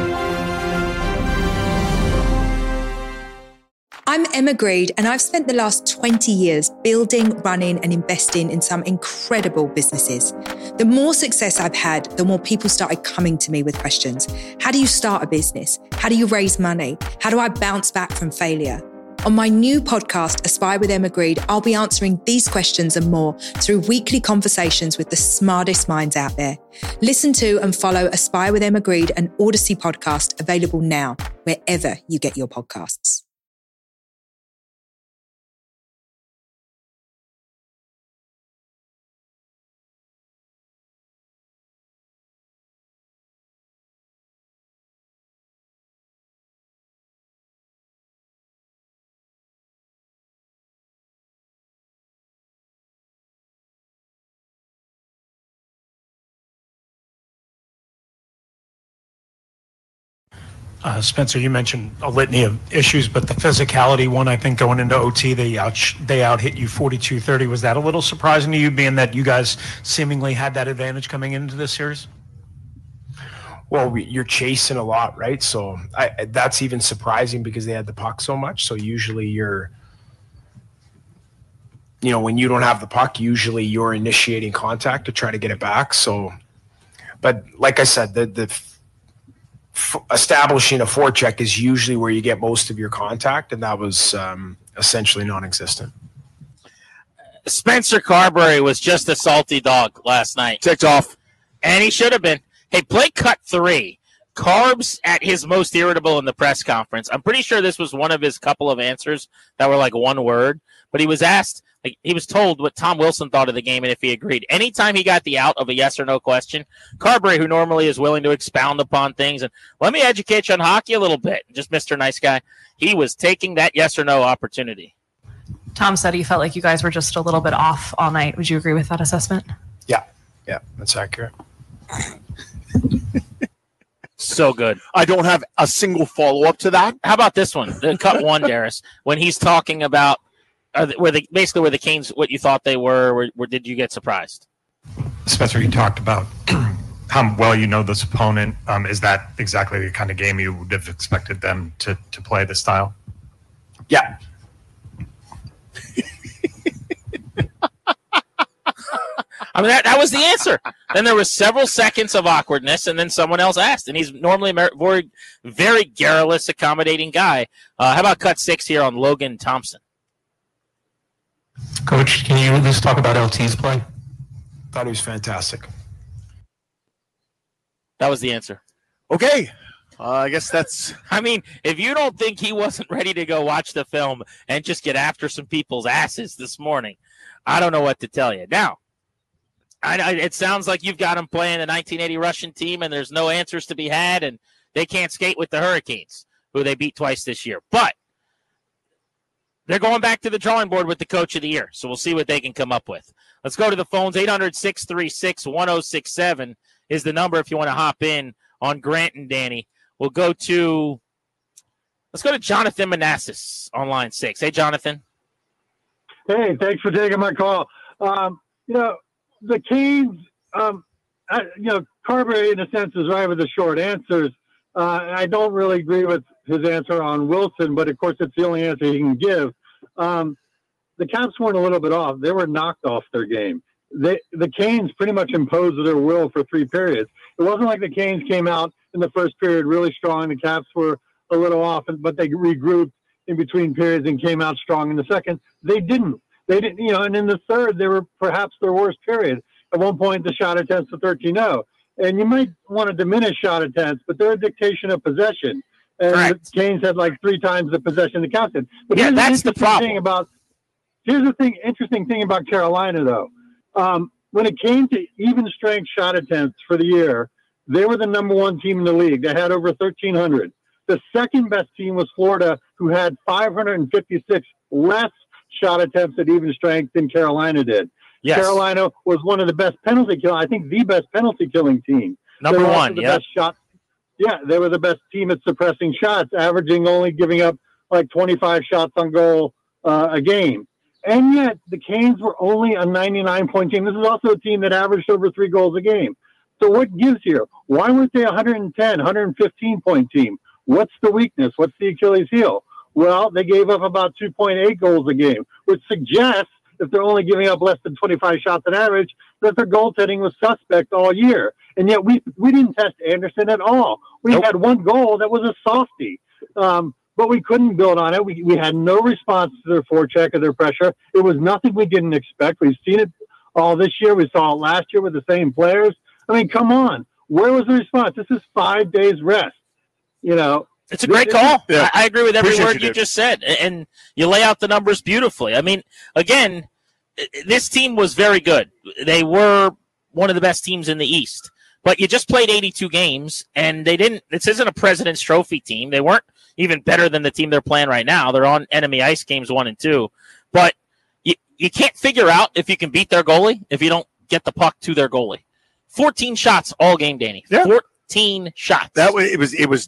I'm Emma Greed, and I've spent the last twenty years building, running, and investing in some incredible businesses. The more success I've had, the more people started coming to me with questions. How do you start a business? How do you raise money? How do I bounce back from failure? On my new podcast, Aspire with Emma Greed, I'll be answering these questions and more through weekly conversations with the smartest minds out there. Listen to and follow Aspire with Emma Greed, an Odyssey podcast, available now, wherever you get your podcasts. Uh, Spencer, you mentioned a litany of issues, but the physicality one, I think going into O T, they out they out hit you forty-two thirty. Was that a little surprising to you, being that you guys seemingly had that advantage coming into this series? Well, we, you're chasing a lot, right? So I, that's even surprising because they had the puck so much. So usually you're, you know, when you don't have the puck, usually you're initiating contact to try to get it back. So, but like I said, the the establishing a forecheck is usually where you get most of your contact, and that was um, essentially non-existent. Spencer Carberry was just a salty dog last night. Ticked off. And he should have been. Hey, play cut three. Carbs at his most irritable in the press conference. I'm pretty sure this was one of his couple of answers that were like one word, but he was asked, like, he was told what Tom Wilson thought of the game and if he agreed. Anytime he got the out of a yes or no question, Carberry, who normally is willing to expound upon things and let me educate you on hockey a little bit, just Mister Nice Guy, he was taking that yes or no opportunity. Tom said he felt like you guys were just a little bit off all night. Would you agree with that assessment? Yeah, yeah, that's accurate. So good. I don't have a single follow-up to that. How about this one? The cut one, Darius, when he's talking about Are they, were they basically were the Canes what you thought they were, or, or did you get surprised? Spencer, you talked about how well you know this opponent. Um, is that exactly the kind of game you would have expected them to, to play this style? Yeah. I mean, that, that was the answer. Then there was several seconds of awkwardness, and then someone else asked. And he's normally a very, very garrulous, accommodating guy. Uh, how about cut six here on Logan Thompson? Coach, can you at least talk about L T's play? Thought he was fantastic. That was the answer. Okay. Uh, I guess that's... I mean, if you don't think he wasn't ready to go watch the film and just get after some people's asses this morning, I don't know what to tell you. Now, I, I, it sounds like you've got him playing the nineteen eighty Russian team, and there's no answers to be had, and they can't skate with the Hurricanes, who they beat twice this year. But they're going back to the drawing board with the coach of the year, so we'll see what they can come up with. Let's go to the phones. eight hundred, six three six, one oh six seven is the number if you want to hop in on Grant and Danny. We'll go to, let's go to Jonathan Manassas on line six. Hey, Jonathan. Hey, thanks for taking my call. Um, you know, the Canes, um, I, you know, Carberry in a sense is right with the short answers. Uh, I don't really agree with his answer on Wilson, but of course it's the only answer he can give. Um, the Caps weren't a little bit off. They were knocked off their game. They, the Canes pretty much imposed their will for three periods. It wasn't like the Canes came out in the first period really strong. The Caps were a little off, but they regrouped in between periods and came out strong in the second. They didn't. They didn't, you know, and in the third, they were perhaps their worst period. At one point, the shot attempts to thirteen oh. And you might want to diminish shot attempts, but they're a dictation of possession. And Correct. The Canes had like three times the possession the Caps did. But yeah, here's that's the, the problem. Thing about, here's the thing, interesting thing about Carolina, though. Um, when it came to even strength shot attempts for the year, they were the number one team in the league. They had over thirteen hundred. The second best team was Florida, who had five hundred fifty-six less shot attempts at even strength than Carolina did. Yes. Carolina was one of the best penalty killing, I think the best penalty killing team. Number one, yeah. Shot, yeah, they were the best team at suppressing shots, averaging only giving up like twenty-five shots on goal uh, a game. And yet the Canes were only a ninety-nine point team. This is also a team that averaged over three goals a game. So what gives here? Why weren't they a one hundred ten, one hundred fifteen point team? What's the weakness? What's the Achilles heel? Well, they gave up about two point eight goals a game, which suggests if they're only giving up less than twenty-five shots on average, that their goaltending was suspect all year. And yet we we didn't test Anderson at all. We nope. had one goal that was a softie, um, but we couldn't build on it. We we had no response to their forecheck or their pressure. It was nothing we didn't expect. We've seen it all this year. We saw it last year with the same players. I mean, come on. Where was the response? This is five days rest. You know, it's a great call. Yeah. I agree with every Appreciate word you, you just said, and you lay out the numbers beautifully. I mean, again, this team was very good. They were one of the best teams in the East, but you just played eighty-two games, and they didn't. This isn't a President's Trophy team. They weren't even better than the team they're playing right now. They're on enemy ice games one and two, but you you can't figure out if you can beat their goalie if you don't get the puck to their goalie. fourteen shots all game, Danny. Yeah. fourteen shots. That way, it was it was.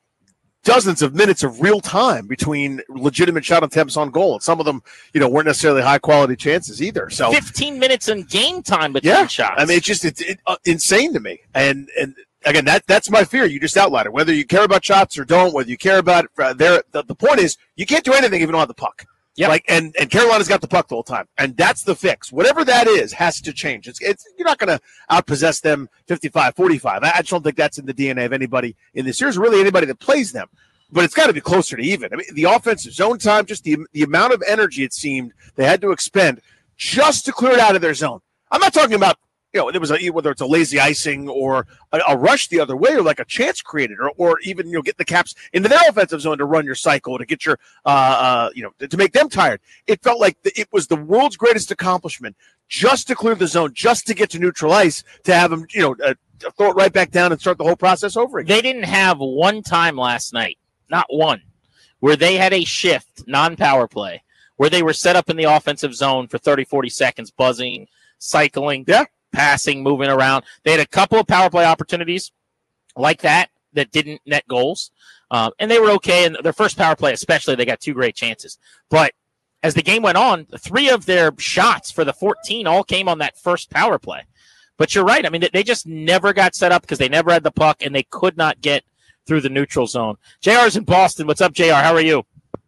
dozens of minutes of real time between legitimate shot attempts on goal. And some of them, you know, weren't necessarily high quality chances either. So fifteen minutes in game time between yeah, shots. I mean, it's just it's it, uh, insane to me. And and again, that that's my fear. You just outlined it. Whether you care about shots or don't, whether you care about uh, there, the, the point is you can't do anything if you don't have the puck. Yeah, like and and Carolina's got the puck the whole time, and that's the fix. Whatever that is has to change. It's it's you're not going to outpossess them fifty-five forty-five. I, I just don't think that's in the D N A of anybody in this series, really anybody that plays them. But it's got to be closer to even. I mean, the offensive zone time, just the the amount of energy it seemed they had to expend just to clear it out of their zone. I'm not talking about, you know, there was a, whether it's a lazy icing or a, a rush the other way or like a chance created or, or even, you know, get the Caps into their offensive zone to run your cycle, to get your, uh, uh you know, to, to make them tired. It felt like the, it was the world's greatest accomplishment just to clear the zone, just to get to neutral ice, to have them, you know, uh, throw it right back down and start the whole process over again. They didn't have one time last night. Not one, where they had a shift, non-power play, where they were set up in the offensive zone for thirty, forty seconds, buzzing, cycling, yeah. passing, moving around. They had a couple of power play opportunities like that that didn't net goals, um, and they were okay. And their first power play especially, they got two great chances. But as the game went on, three of their shots for the fourteen all came on that first power play. But you're right. I mean, they just never got set up because they never had the puck, and they could not get through the neutral zone. J R's in Boston. What's up, J R? How are you?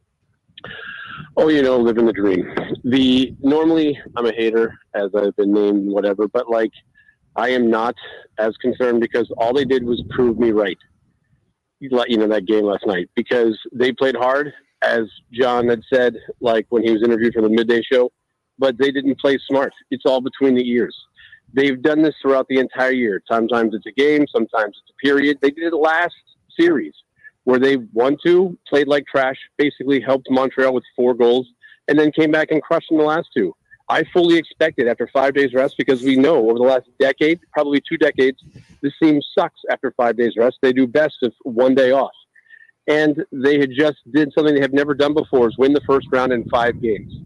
Oh, you know, living the dream. The normally I'm a hater, as I've been named, whatever, but like I am not as concerned because all they did was prove me right. You know, that game last night, because they played hard, as John had said, like when he was interviewed for the midday show, but they didn't play smart. It's all between the ears. They've done this throughout the entire year. Sometimes it's a game, sometimes it's a period. They did it last series where they won two, played like trash, basically helped Montreal with four goals, and then came back and crushed in the last two. I fully expected after five days rest, because we know over the last decade, probably two decades, this team sucks after five days rest. They do best if one day off. And they had just did something they have never done before, is win the first round in five games.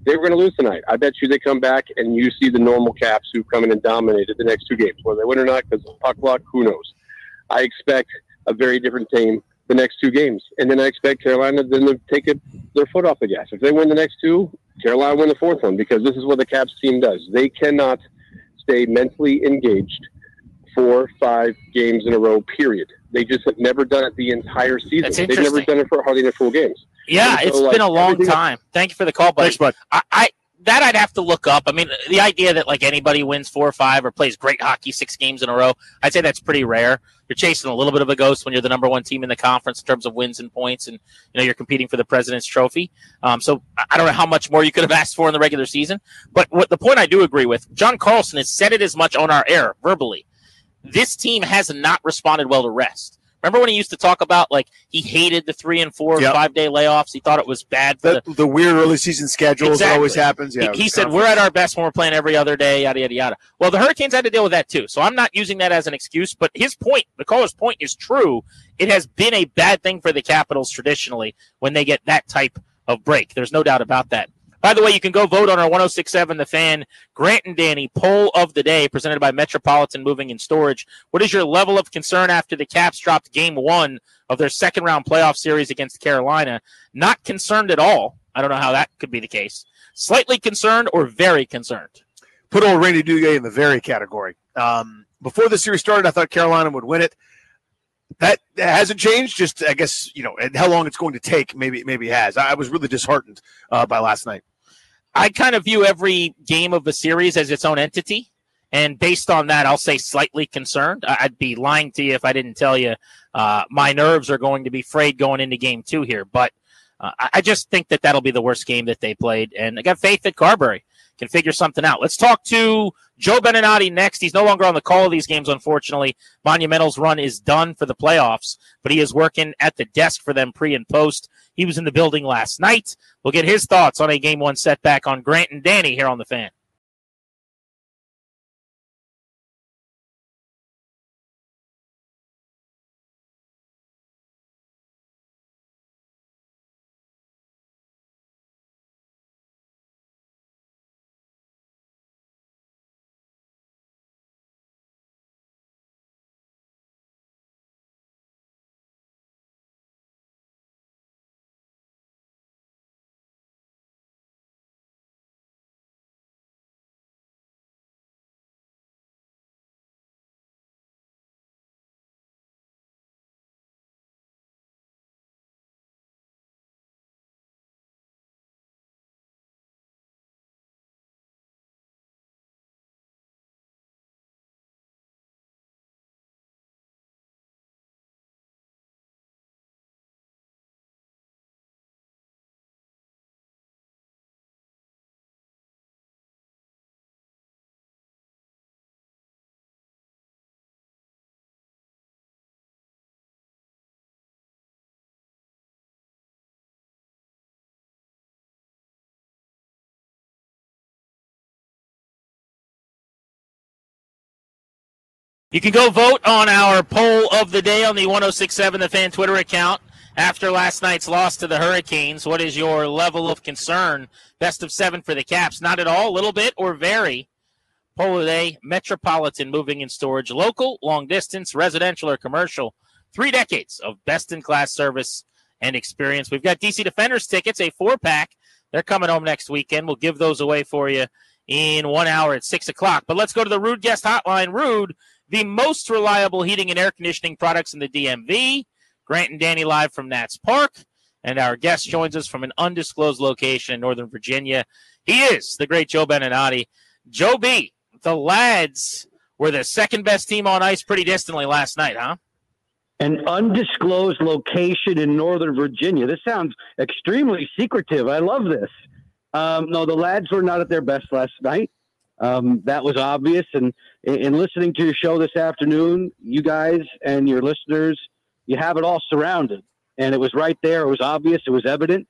they were going to lose tonight. I bet you they come back and you see the normal Caps who come in and dominated the next two games. Whether they win or not because of puck luck, who knows? I expect a very different team the next two games. And then I expect Carolina then to take it, their foot off the gas. If they win the next two, Carolina win the fourth one, because this is what the Caps team does. They cannot stay mentally engaged four, five games in a row, period. They just have never done it the entire season. That's They've never done it for hardly the full games. Yeah, So, it's like, been a long everything- time. Thank you for the call, buddy. Thanks, bud. I, I that I'd have to look up. I mean, the idea that like anybody wins four or five or plays great hockey six games in a row, I'd say that's pretty rare. You're chasing a little bit of a ghost when you're the number one team in the conference in terms of wins and points, and you know you're competing for the President's Trophy. Um, so I I don't know how much more you could have asked for in the regular season. But what the point I do agree with, John Carlson has said it as much on our air verbally. This team has not responded well to rest. Remember when he used to talk about, like, he hated the three and four, Yep. five-day layoffs? He thought it was bad for The, the the weird early season schedules that Exactly. always happens. Yeah, He, he said, we're at our best when we're playing every other day, yada, yada, yada. Well, the Hurricanes had to deal with that, too. So I'm not using that as an excuse. But his point, the caller's point, is true. It has been a bad thing for the Capitals traditionally when they get that type of break. There's no doubt about that. By the way, you can go vote on our one oh six point seven The Fan Grant and Danny poll of the day presented by Metropolitan Moving and Storage. What is your level of concern after the Caps dropped game one of their second round playoff series against Carolina? Not concerned at all. I don't know how that could be the case. Slightly concerned or very concerned? Put old Randy Duguay in the very category. Um, before the series started, I thought Carolina would win it. That, that hasn't changed. Just, I guess, you know, and how long it's going to take, maybe maybe it has. I was really disheartened uh, by last night. I kind of view every game of the series as its own entity. And based on that, I'll say slightly concerned. I- I'd be lying to you if I didn't tell you uh, my nerves are going to be frayed going into game two here. But uh, I I just think that that'll be the worst game that they played. And I got faith that Carberry can figure something out. Let's talk to Joe Beninati next. He's no longer on the call of these games, unfortunately. Monumental's run is done for the playoffs, but he is working at the desk for them pre and post. He was in the building last night. We'll get his thoughts on a game one setback on Grant and Danny here on The Fan. You can go vote on our poll of the day on the one oh six point seven The Fan Twitter account. After last night's loss to the Hurricanes, what is your level of concern? Best of seven for the Caps. Not at all, a little bit, or very. Poll of the day, Metropolitan Moving and Storage. Local, long distance, residential, or commercial. Three decades of best-in-class service and experience. We've got D C Defenders tickets, a four-pack. They're coming home next weekend. We'll give those away for you in one hour at six o'clock. But let's go to the Rude Guest Hotline. Rude, the most reliable heating and air conditioning products in the D M V. Grant and Danny live from Nats Park. And our guest joins us from an undisclosed location in Northern Virginia. He is the great Joe Beninati. Joe B., the Lads were the second-best team on ice pretty distantly last night, huh? An undisclosed location in Northern Virginia. This sounds extremely secretive. I love this. Um, no, the Lads were not at their best last night. Um, that was obvious. And in listening to your show this afternoon, you guys and your listeners, you have it all surrounded. And it was right there. It was obvious. It was evident.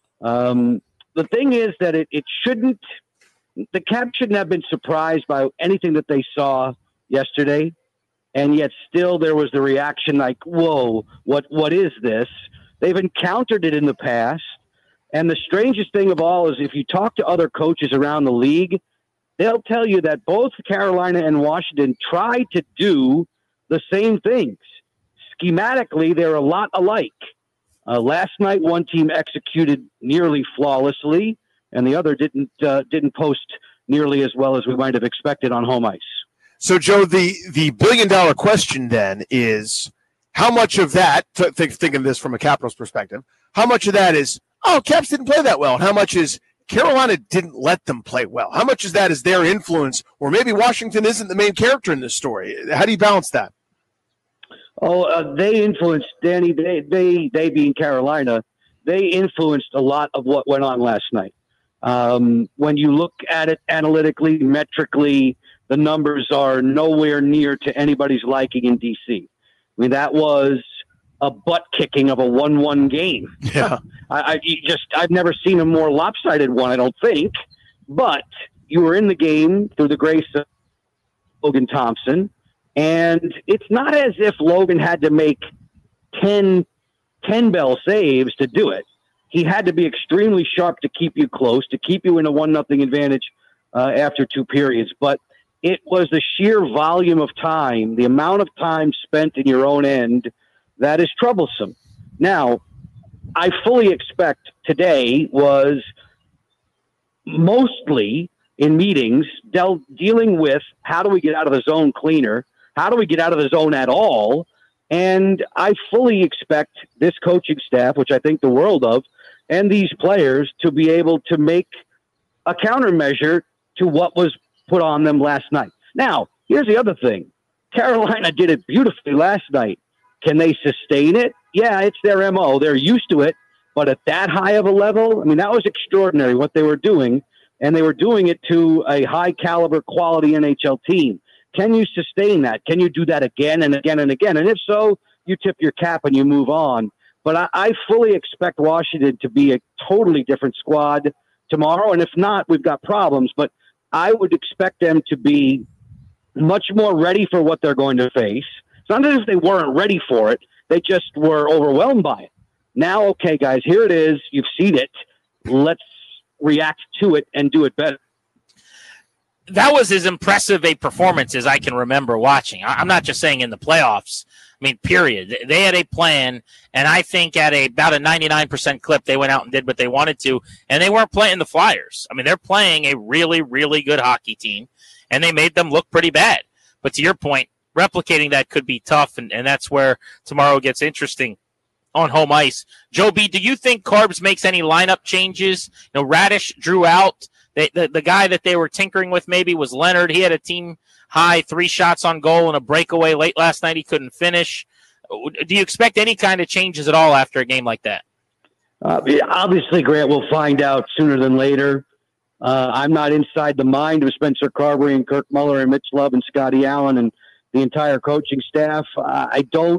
Um, the thing is that it, it shouldn't, the Caps shouldn't have been surprised by anything that they saw yesterday. And yet still there was the reaction like, whoa, what what is this? They've encountered it in the past. And the strangest thing of all is if you talk to other coaches around the league, they'll tell you that both Carolina and Washington try to do the same things. Schematically, they're a lot alike. Uh, last night, one team executed nearly flawlessly, and the other didn't uh, didn't post nearly as well as we might have expected on home ice. So, Joe, the, the billion-dollar question then is how much of that, th- th- thinking this from a Capitals perspective, how much of that is, oh, Caps didn't play that well, and how much is Carolina didn't let them play well? How much is that is their influence, or maybe Washington isn't the main character in this story? How do you balance that? Oh, uh, they influenced, Danny, they, they, they being Carolina, they influenced a lot of what went on last night. Um, when you look at it analytically, metrically, the numbers are nowhere near to anybody's liking in D C. I mean, that was a butt kicking of a one one game. Yeah. I, I you just, I've never seen a more lopsided one, I don't think. But you were in the game through the grace of Logan Thompson. And it's not as if Logan had to make ten, ten bell saves to do it. He had to be extremely sharp to keep you close, to keep you in a one nothing advantage uh, after two periods. But it was the sheer volume of time, the amount of time spent in your own end, that is troublesome. Now, I fully expect today was mostly in meetings del- dealing with how do we get out of the zone cleaner, how do we get out of the zone at all, and I fully expect this coaching staff, which I think the world of, and these players to be able to make a countermeasure to what was put on them last night. Now, here's the other thing. Carolina did it beautifully last night. Can they sustain it? Yeah, it's their M O. They're used to it. But at that high of a level, I mean, that was extraordinary what they were doing. And they were doing it to a high-caliber, quality N H L team. Can you sustain that? Can you do that again and again and again? And if so, you tip your cap and you move on. But I, I fully expect Washington to be a totally different squad tomorrow. And if not, we've got problems. But I would expect them to be much more ready for what they're going to face. It's not as if they weren't ready for it. They just were overwhelmed by it. Now, okay, guys, here it is. You've seen it. Let's react to it and do it better. That was as impressive a performance as I can remember watching. I'm not just saying in the playoffs. I mean, period. They had a plan, and I think at a about a ninety-nine percent clip, they went out and did what they wanted to, and they weren't playing the Flyers. I mean, they're playing a really, really good hockey team, and they made them look pretty bad. But to your point, replicating that could be tough, and, and that's where tomorrow gets interesting on home ice. Joe B., do you think Carbs makes any lineup changes? You know, Radish drew out. They, the, the guy that they were tinkering with maybe was Leonard. He had a team high three shots on goal and a breakaway late last night. He couldn't finish. Do you expect any kind of changes at all after a game like that? Uh, obviously, Grant, we'll find out sooner than later. Uh, I'm not inside the mind of Spencer Carberry and Kirk Muller and Mitch Love and Scotty Allen and the entire coaching staff. Uh, I don't.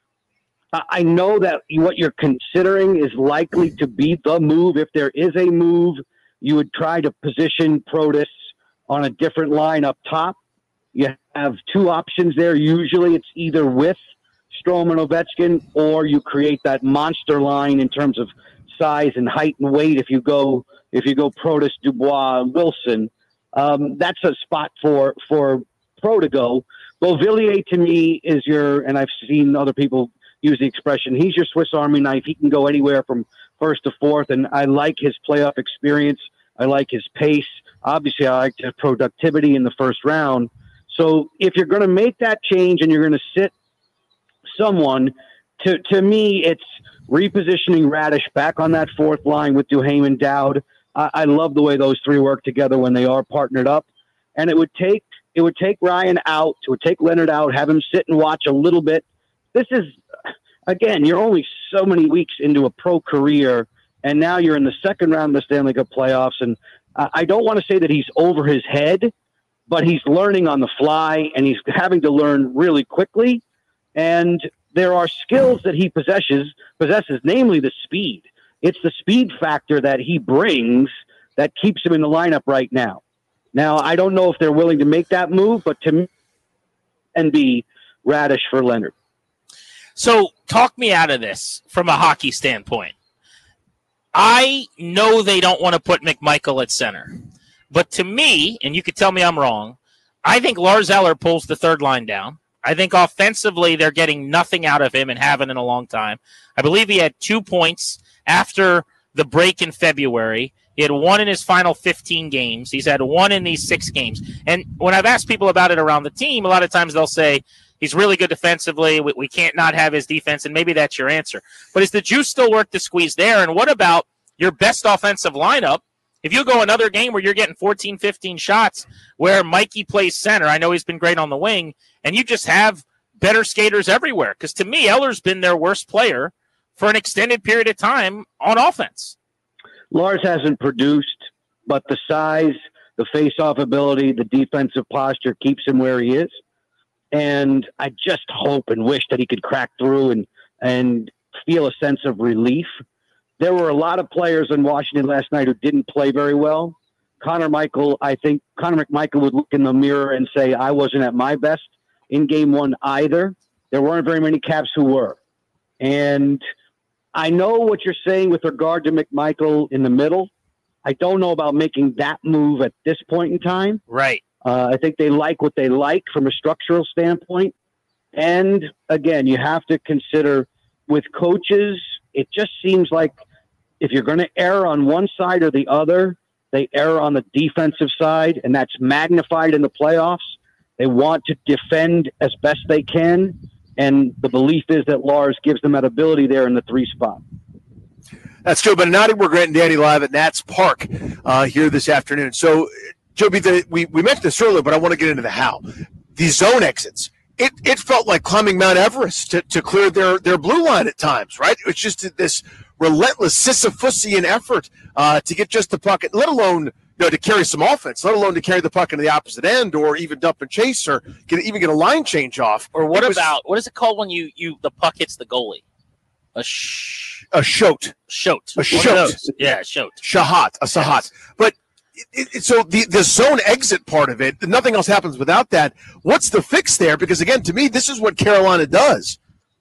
I know that what you're considering is likely to be the move. If there is a move, you would try to position Protas on a different line up top. You have two options there. Usually it's either with Strome and Ovechkin, or you create that monster line in terms of size and height and weight. If you go, if you go Protas, Dubois, Wilson, um, that's a spot for, for Pro to go. Beauvillier to me is your, and I've seen other people use the expression, he's your Swiss Army knife. He can go anywhere from first to fourth, and I like his playoff experience. I like his pace. Obviously, I like his productivity in the first round. So if you're going to make that change and you're going to sit someone, to to me, it's repositioning Radish back on that fourth line with Duhaime and Dowd. I, I love the way those three work together when they are partnered up. And it would take it would take Ryan out, it would take Leonard out, have him sit and watch a little bit. This is, again, you're only so many weeks into a pro career, and now you're in the second round of the Stanley Cup playoffs. And I don't want to say that he's over his head, but he's learning on the fly, and he's having to learn really quickly. And there are skills that he possesses, possesses, namely the speed. It's the speed factor that he brings that keeps him in the lineup right now. Now, I don't know if they're willing to make that move, but to me, and be Radish for Leonard. So talk me out of this from a hockey standpoint. I know they don't want to put McMichael at center. But to me, and you could tell me I'm wrong, I think Lars Eller pulls the third line down. I think offensively they're getting nothing out of him and haven't in a long time. I believe he had two points after the break in February. He had one in his final fifteen games. He's had one in these six games. And when I've asked people about it around the team, a lot of times they'll say, he's really good defensively. We, we can't not have his defense, and maybe that's your answer. But is the juice still worth the squeeze there? And what about your best offensive lineup? If you go another game where you're getting fourteen, fifteen shots, where Mikey plays center, I know he's been great on the wing, and you just have better skaters everywhere. Because to me, Eller's been their worst player for an extended period of time on offense. Lars hasn't produced, but the size, the face-off ability, the defensive posture keeps him where he is. And I just hope and wish that he could crack through and, and feel a sense of relief. There were a lot of players in Washington last night who didn't play very well. Connor Michael, I think Connor McMichael would look in the mirror and say, I wasn't at my best in game one either. There weren't very many Caps who were. And I know what you're saying with regard to McMichael in the middle. I don't know about making that move at this point in time. Right. Uh, I think they like what they like from a structural standpoint. And again, you have to consider with coaches, it just seems like if you're going to err on one side or the other, they err on the defensive side, and that's magnified in the playoffs. They want to defend as best they can, and the belief is that Lars gives them that ability there in the three spot. That's Joe Beninati. We're Grant and Danny live at Nats Park uh, here this afternoon. So, Joe, the, we, we mentioned this earlier, but I want to get into the how. These zone exits. It it felt like climbing Mount Everest to, to clear their, their blue line at times, right? It's just this relentless Sisyphusian effort uh, to get just the puck, let alone you know, to carry some offense, let alone to carry the puck into the opposite end or even dump and chase or get, even get a line change off. Or what was, about, what is it called when you, you the puck hits the goalie? A sh- A shote. Shote. A shote. Yeah, shote. Shahat. A sahat. Yes. But It, it, so the, the zone exit part of it, nothing else happens without that. What's the fix there? Because, again, to me, this is what Carolina does.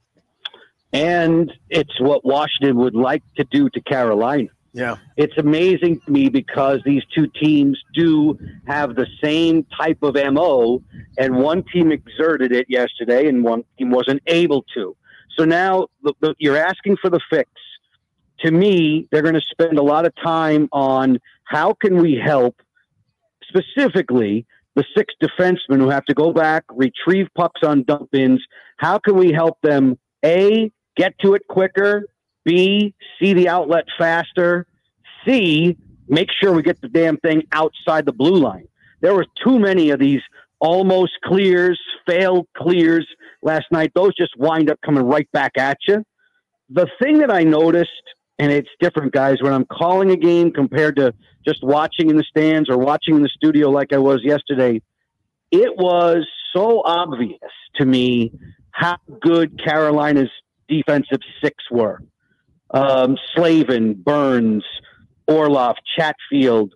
And it's what Washington would like to do to Carolina. Yeah. It's amazing to me because these two teams do have the same type of M O, and one team exerted it yesterday and one team wasn't able to. So now the, the, you're asking for the fix. To me, they're going to spend a lot of time on how can we help specifically the six defensemen who have to go back, retrieve pucks on dump-ins. How can we help them, A, get to it quicker, B, see the outlet faster, C, make sure we get the damn thing outside the blue line. There were too many of these almost clears, failed clears last night. Those just wind up coming right back at you. The thing that I noticed, and it's different, guys, when I'm calling a game compared to just watching in the stands or watching in the studio like I was yesterday, it was so obvious to me how good Carolina's defensive six were. Um, Slavin, Burns, Orlov, Chatfield,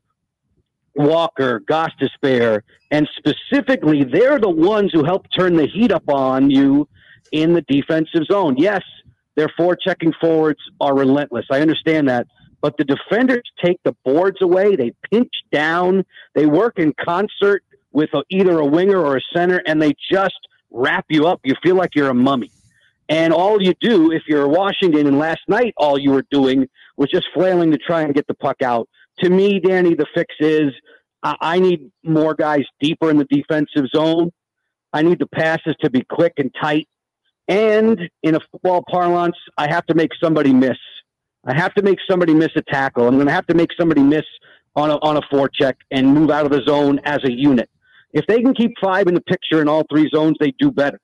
Walker, Gostisbehere, and specifically, they're the ones who help turn the heat up on you in the defensive zone. Yes, their forechecking forwards are relentless. I understand that. But the defenders take the boards away. They pinch down. They work in concert with a, either a winger or a center, and they just wrap you up. You feel like you're a mummy. And all you do, if you're Washington, and last night all you were doing was just flailing to try and get the puck out. To me, Danny, the fix is uh, I need more guys deeper in the defensive zone. I need the passes to be quick and tight. And in a football parlance, I have to make somebody miss. I have to make somebody miss a tackle. I'm going to have to make somebody miss on a, on a forecheck and move out of the zone as a unit. If they can keep five in the picture in all three zones, they do better.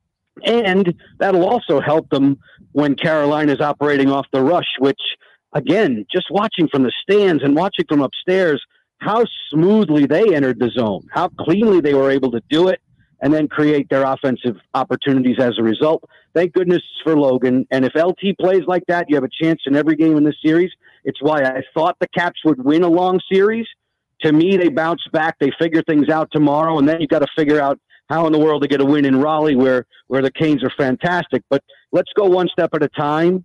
And that'll also help them when Carolina's operating off the rush, which, again, just watching from the stands and watching from upstairs, how smoothly they entered the zone, how cleanly they were able to do it, and then create their offensive opportunities as a result. Thank goodness for Logan. And if L T plays like that, you have a chance in every game in this series. It's why I thought the Caps would win a long series. To me, they bounce back. They figure things out tomorrow, and then you've got to figure out how in the world to get a win in Raleigh where, where the Canes are fantastic. But let's go one step at a time.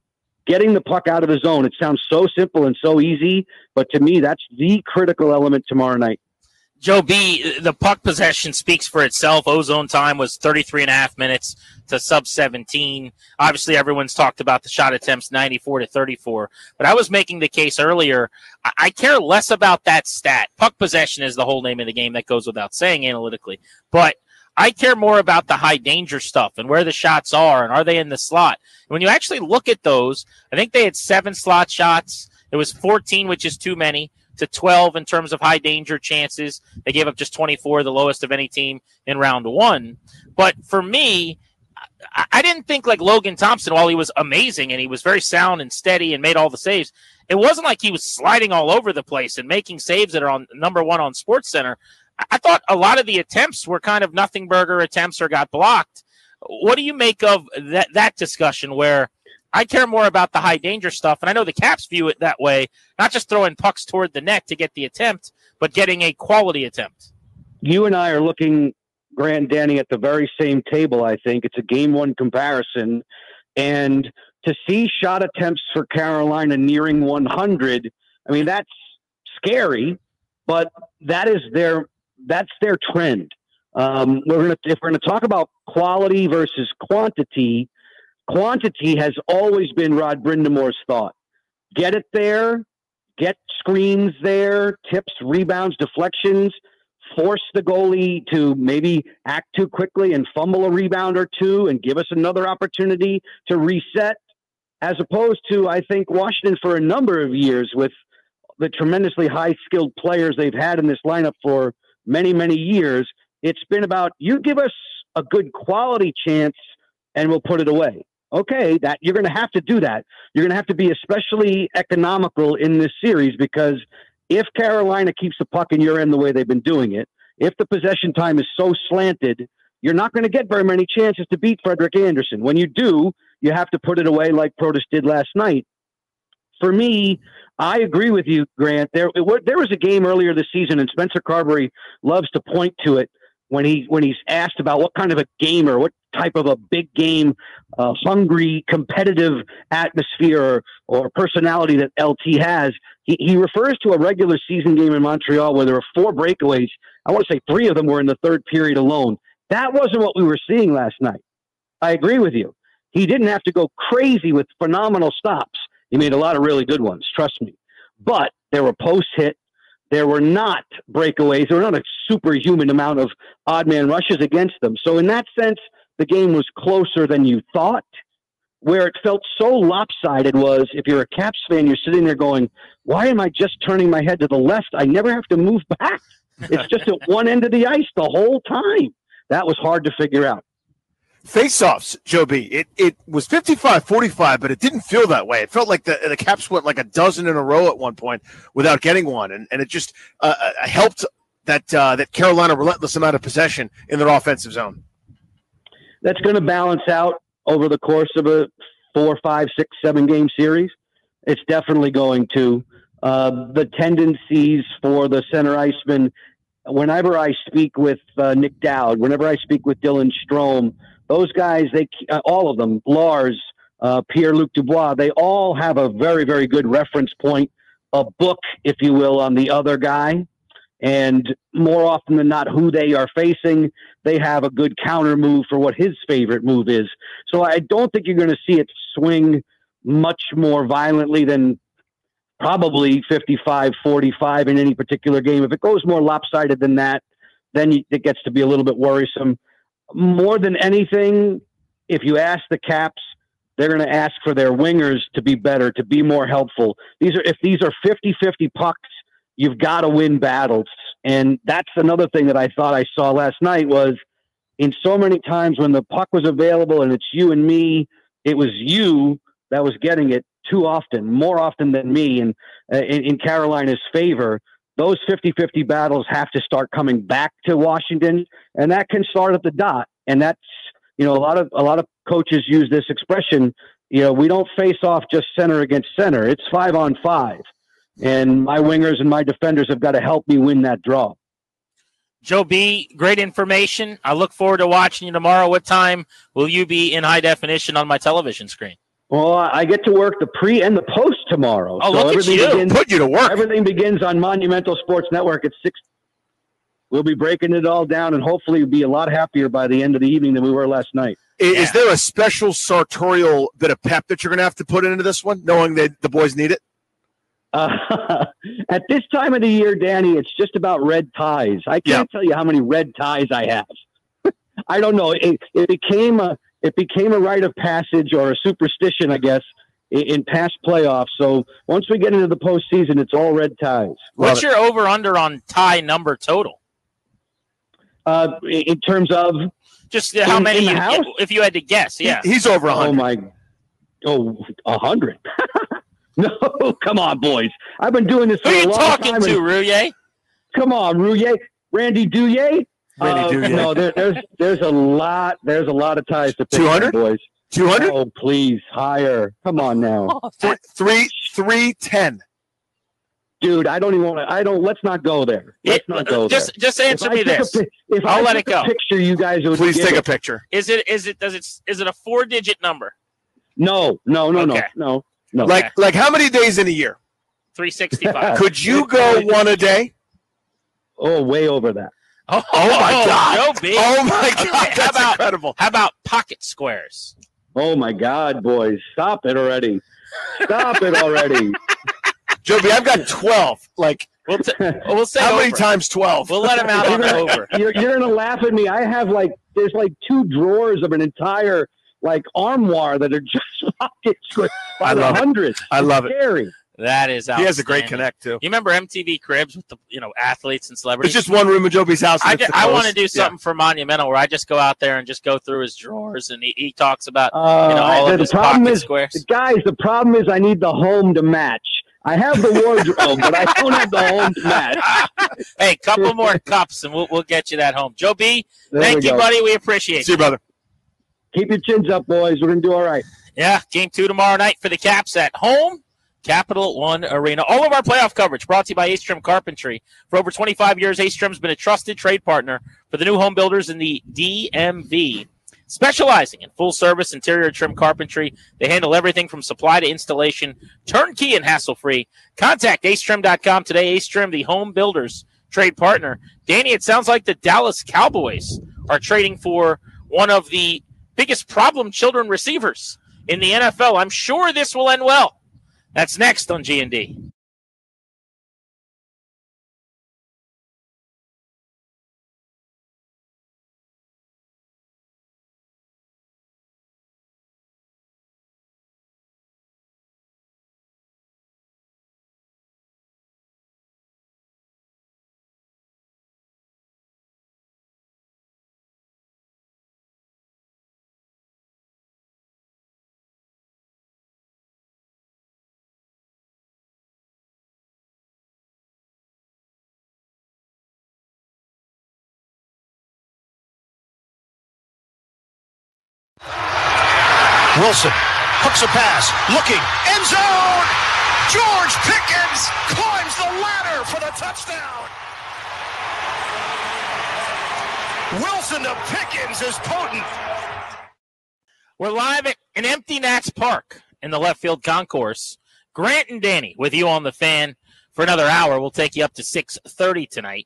getting the puck out of the zone. It sounds so simple and so easy, but to me, that's the critical element tomorrow night. Joe B., the puck possession speaks for itself. Ozone time was thirty-three and a half minutes to sub seventeen. Obviously, everyone's talked about the shot attempts, ninety-four to thirty-four. But I was making the case earlier, I, I care less about that stat. Puck possession is the whole name of the game. That goes without saying analytically. But I care more about the high danger stuff and where the shots are and are they in the slot. And when you actually look at those, I think they had seven slot shots. It was fourteen, which is too many, to twelve in terms of high danger chances. They gave up just twenty-four, the lowest of any team in round one. But for me, I, I didn't think like Logan Thompson, while he was amazing and he was very sound and steady and made all the saves, it wasn't like he was sliding all over the place and making saves that are on number one on SportsCenter. I, I thought a lot of the attempts were kind of nothing burger attempts or got blocked. What do you make of that, that discussion where I care more about the high danger stuff, and I know the Caps view it that way, not just throwing pucks toward the net to get the attempt, but getting a quality attempt? You and I are looking, Grant and Danny, at the very same table, I think. It's a game one comparison. And to see shot attempts for Carolina nearing one hundred, I mean, that's scary, but that is their that's their trend. Um, we're gonna if we're gonna talk about quality versus quantity, quantity has always been Rod Brindamore's thought. Get it there, get screens there, tips, rebounds, deflections, force the goalie to maybe act too quickly and fumble a rebound or two and give us another opportunity to reset, as opposed to, I think, Washington for a number of years with the tremendously high-skilled players they've had in this lineup for many, many years. It's been about, you give us a good quality chance and we'll put it away. Okay, that you're going to have to do that. You're going to have to be especially economical in this series, because if Carolina keeps the puck in your end the way they've been doing it, if the possession time is so slanted, you're not going to get very many chances to beat Frederik Andersen. When you do, you have to put it away like Protas did last night. For me, I agree with you, Grant. There, it, there was a game earlier this season, and Spencer Carberry loves to point to it when he when he's asked about what kind of a gamer, what type of a big game, uh, hungry, competitive atmosphere or, or personality that L T has. He, he refers to a regular season game in Montreal where there were four breakaways. I want to say three of them were in the third period alone. That wasn't what we were seeing last night. I agree with you. He didn't have to go crazy with phenomenal stops. He made a lot of really good ones, trust me. But there were post-hit. There were not breakaways. There were not a superhuman amount of odd man rushes against them. So in that sense, the game was closer than you thought. Where it felt so lopsided was, if you're a Caps fan, you're sitting there going, why am I just turning my head to the left? I never have to move back. It's just at one end of the ice the whole time. That was hard to figure out. Face-offs, Joe B. It it was fifty-five forty-five, but it didn't feel that way. It felt like the the Caps went like a dozen in a row at one point without getting one, and, and it just uh, helped that uh, that Carolina relentless amount of possession in their offensive zone. That's going to balance out over the course of a four, five, six, seven game series. It's definitely going to. Uh, the tendencies for the center iceman, whenever I speak with uh, Nick Dowd, whenever I speak with Dylan Strome, those guys, they uh, all of them, Lars, uh, Pierre-Luc Dubois, they all have a very, very good reference point, a book, if you will, on the other guy. And more often than not, who they are facing, they have a good counter move for what his favorite move is. So I don't think you're going to see it swing much more violently than probably fifty-five forty-five in any particular game. If it goes more lopsided than that, then it gets to be a little bit worrisome. More than anything, if you ask the Caps, they're going to ask for their wingers to be better, to be more helpful. These are if these are fifty-fifty pucks, you've got to win battles. And that's another thing that I thought I saw last night was, in so many times when the puck was available and it's you and me, it was you that was getting it too often, more often than me. And uh, in, in Carolina's favor, those fifty-fifty battles have to start coming back to Washington, and that can start at the dot. And that's, you know, a lot of a lot of coaches use this expression, you know, we don't face off just center against center. It's five on five. And my wingers and my defenders have got to help me win that draw. Joe B., great information. I look forward to watching you tomorrow. What time will you be in high definition on my television screen? Well, I get to work the pre and the post tomorrow. Oh, so look at everything you. Begins, Put you to work. Everything begins on Monumental Sports Network at six. We'll be breaking it all down, and hopefully we'll be a lot happier by the end of the evening than we were last night. Is, Yeah. is there a special sartorial bit of pep that you're going to have to put into this one, knowing that the boys need it? Uh, at this time of the year, Danny, it's just about red ties. I can't tell you how many red ties I have. I don't know. It, it became a it became a rite of passage or a superstition, I guess, in, in past playoffs. So once we get into the postseason, it's all red ties. What's your over-under on tie number total? Uh, in in terms of Just how In- many, in the you, house? if you had to guess, yeah. He's over one hundred. Oh my! Oh, a hundred. No, come on, boys. I've been doing this for Who are a you long talking time. to, and- Rouillet? Come on, Rouillet. Randy Douillet? Randy Uh, Douillet. No, there, there's there's a lot there's a lot of ties to pick two from, hundred? boys. two hundred? Oh, please, higher. Come on now. Th- three, three, ten. Dude, I don't even want to I don't let's not go there. Let's It- not go just, there. just answer If I me took a this. pi- If I'll I let took it go. a picture, you guys would Please give take a it. picture. Is it? Is it? Does it? Is it a four-digit number? No, no, no, Okay. no, no, no. Like, like how many days in a year? three sixty-five. Could you go one a day? Oh, way over that. Oh, Oh, my God. Joe B. Oh, my Okay, God. how That's about, incredible. How about pocket squares? Oh my God, boys. Stop it already. Stop it already. Joby, I've got twelve. Like, We'll, t- we'll say how over. many times twelve? We'll let him out on the over. You're, you're gonna laugh at me. I have like there's like two drawers of an entire like armoire that are just pocket squares by I the love it. hundreds. I love it. Scary. That is He has a great outstanding. connect, too. You remember M T V Cribs with the you know athletes and It's celebrities? just one room in Joby's house. and I, it's ju- the I post. want to do Yeah. something for Monumental where I just go out there and just go through his drawers and he, he talks about Uh, you know all the of his problem pocket is, squares. guys, the problem is I need the home to match. I have the wardrobe, but I don't have the home to match. Hey, couple more cups and we'll we'll get you that home. Joe B, There thank we you, go. buddy. We appreciate See you. you, brother. Keep your chins up, boys. We're gonna do all right. Yeah, game two tomorrow night for the Caps at home. Capital One Arena. All of our playoff coverage brought to you by Ace Trim Carpentry. For over twenty-five years, Ace Trim's been a trusted trade partner for the new home builders in the D M V. Specializing in full-service interior trim carpentry, they handle everything from supply to installation, turnkey and hassle-free. Contact ace trim dot com today. Ace Trim, the home builders trade partner. Danny, it sounds like the Dallas Cowboys are trading for one of the biggest problem children receivers in the N F L. I'm sure this will end well. That's next on G and D. Wilson hooks a pass, looking, end zone! George Pickens climbs the ladder for the touchdown! Wilson to Pickens is potent. We're live at an empty Nats Park in the left field concourse. Grant and Danny with you on the Fan for another hour. We'll take you up to six thirty tonight.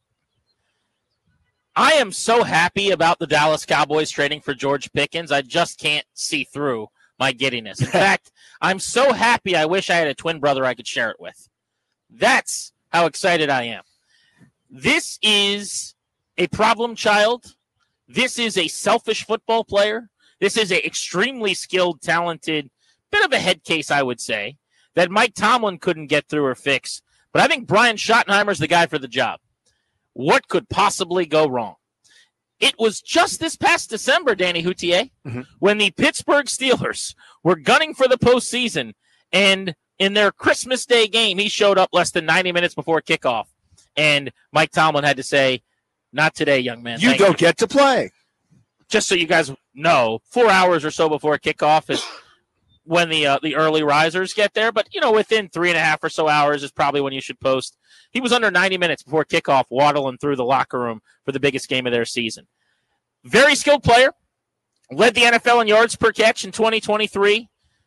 I am so happy about the Dallas Cowboys trading for George Pickens. I just can't see through my giddiness. In fact, I'm so happy I wish I had a twin brother I could share it with. That's how excited I am. This is a problem child. This is a selfish football player. This is an extremely skilled, talented, bit of a head case, I would say, that Mike Tomlin couldn't get through or fix. But I think Brian Schottenheimer's the guy for the job. What could possibly go wrong? It was just this past December, Danny Houtier, mm-hmm. when the Pittsburgh Steelers were gunning for the postseason, and in their Christmas Day game, he showed up less than ninety minutes before kickoff, and Mike Tomlin had to say, not today, young man. You Thank don't get to play. Just so you guys know, four hours or so before kickoff is when the uh, the early risers get there. But, you know, within three and a half or so hours is probably when you should post. He was under ninety minutes before kickoff, waddling through the locker room for the biggest game of their season. Very skilled player. Led the N F L in yards per catch in twenty twenty-three.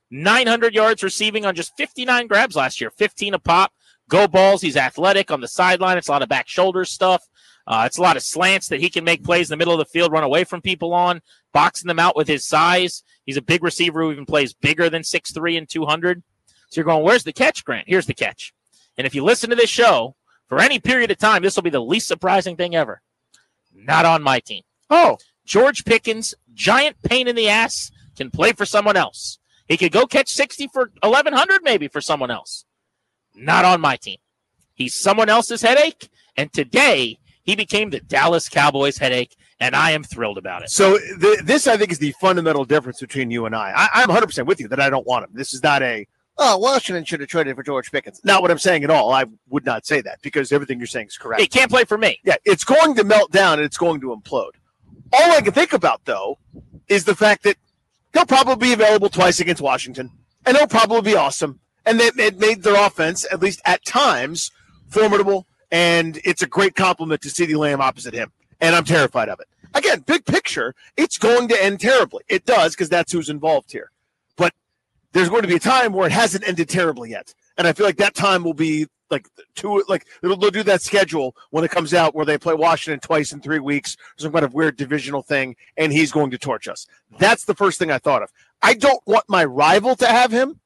nine hundred yards receiving on just fifty-nine grabs last year, fifteen a pop. Go balls. He's athletic on the sideline. It's a lot of back shoulder stuff. Uh, it's a lot of slants that he can make plays in the middle of the field, run away from people on, boxing them out with his size. He's a big receiver who even plays bigger than six three and two hundred. So you're going, where's the catch, Grant? Here's the catch. And if you listen to this show for any period of time, this will be the least surprising thing ever. Not on my team. Oh. George Pickens, giant pain in the ass, can play for someone else. He could go catch sixty for eleven hundred maybe for someone else. Not on my team. He's someone else's headache, and today he became the Dallas Cowboys headache, and I am thrilled about it. So th- this, I think, is the fundamental difference between you and I. I. I'm one hundred percent with you that I don't want him. This is not a, oh, Washington should have traded for George Pickens. Not what I'm saying at all. I would not say that because everything you're saying is correct. He can't play for me. Yeah, it's going to melt down and it's going to implode. All I can think about, though, is the fact that he'll probably be available twice against Washington, and he'll probably be awesome. And they, it made their offense, at least at times, formidable, and it's a great compliment to CeeDee Lamb opposite him, and I'm terrified of it. Again, big picture, it's going to end terribly. It does, because that's who's involved here. But there's going to be a time where it hasn't ended terribly yet, and I feel like that time will be like two, like they'll, they'll do that schedule when it comes out where they play Washington twice in three weeks, some kind of weird divisional thing, and he's going to torch us. That's the first thing I thought of. I don't want my rival to have him.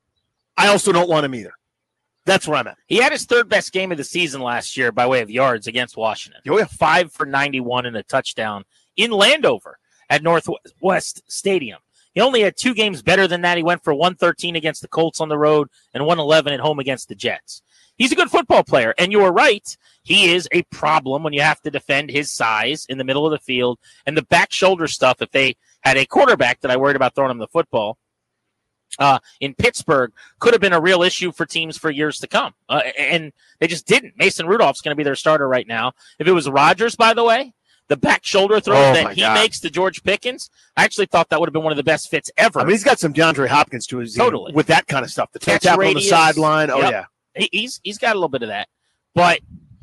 I also don't want him either. That's where I'm at. He had his third best game of the season last year by way of yards against Washington. Oh, yeah. Five for ninety-one and a touchdown in Landover at Northwest Stadium. He only had two games better than that. He went for one thirteen against the Colts on the road and one eleven at home against the Jets. He's a good football player, and you are right. He is a problem when you have to defend his size in the middle of the field and the back shoulder stuff. If they had a quarterback that I worried about throwing him the football uh, in Pittsburgh, could have been a real issue for teams for years to come, uh, and they just didn't. Mason Rudolph's going to be their starter right now. If it was Rodgers, by the way, the back shoulder throw oh that he God. makes to George Pickens, I actually thought that would have been one of the best fits ever. I mean, he's got some DeAndre Hopkins to his Totally. with that kind of stuff. The toe Catch tap on the radius. sideline. Oh, Yep. yeah. He- He's he's got a little bit of that, but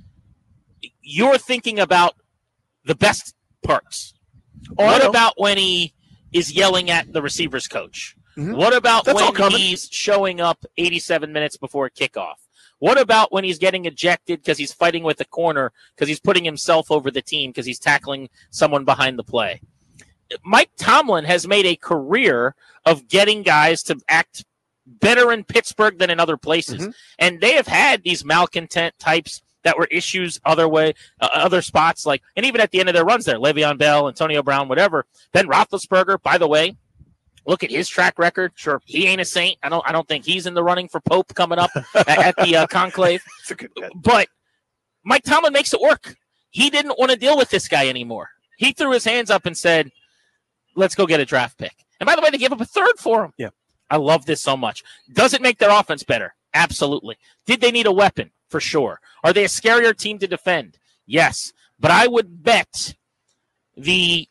you're thinking about the best parts. Oh, I what know. about when he is yelling at the receivers coach? Mhm. What about That's all when coming. he's showing up eighty-seven minutes before kickoff? What about when he's getting ejected because he's fighting with the corner because he's putting himself over the team because he's tackling someone behind the play? Mike Tomlin has made a career of getting guys to act better in Pittsburgh than in other places. Mm-hmm. And they have had these malcontent types that were issues other way, uh, other spots, like, and even at the end of their runs there, Le'Veon Bell, Antonio Brown, whatever. Ben Roethlisberger, by the way, look at his track record. Sure, he ain't a saint. I don't. I don't think he's in the running for Pope coming up at, at the uh, conclave. It's a good bet. But Mike Tomlin makes it work. He didn't want to deal with this guy anymore. He threw his hands up and said, "Let's go get a draft pick." And by the way, they gave up a third for him. Yeah. I love this so much. Does it make their offense better? Absolutely. Did they need a weapon? For sure. Are they a scarier team to defend? Yes. But I would bet the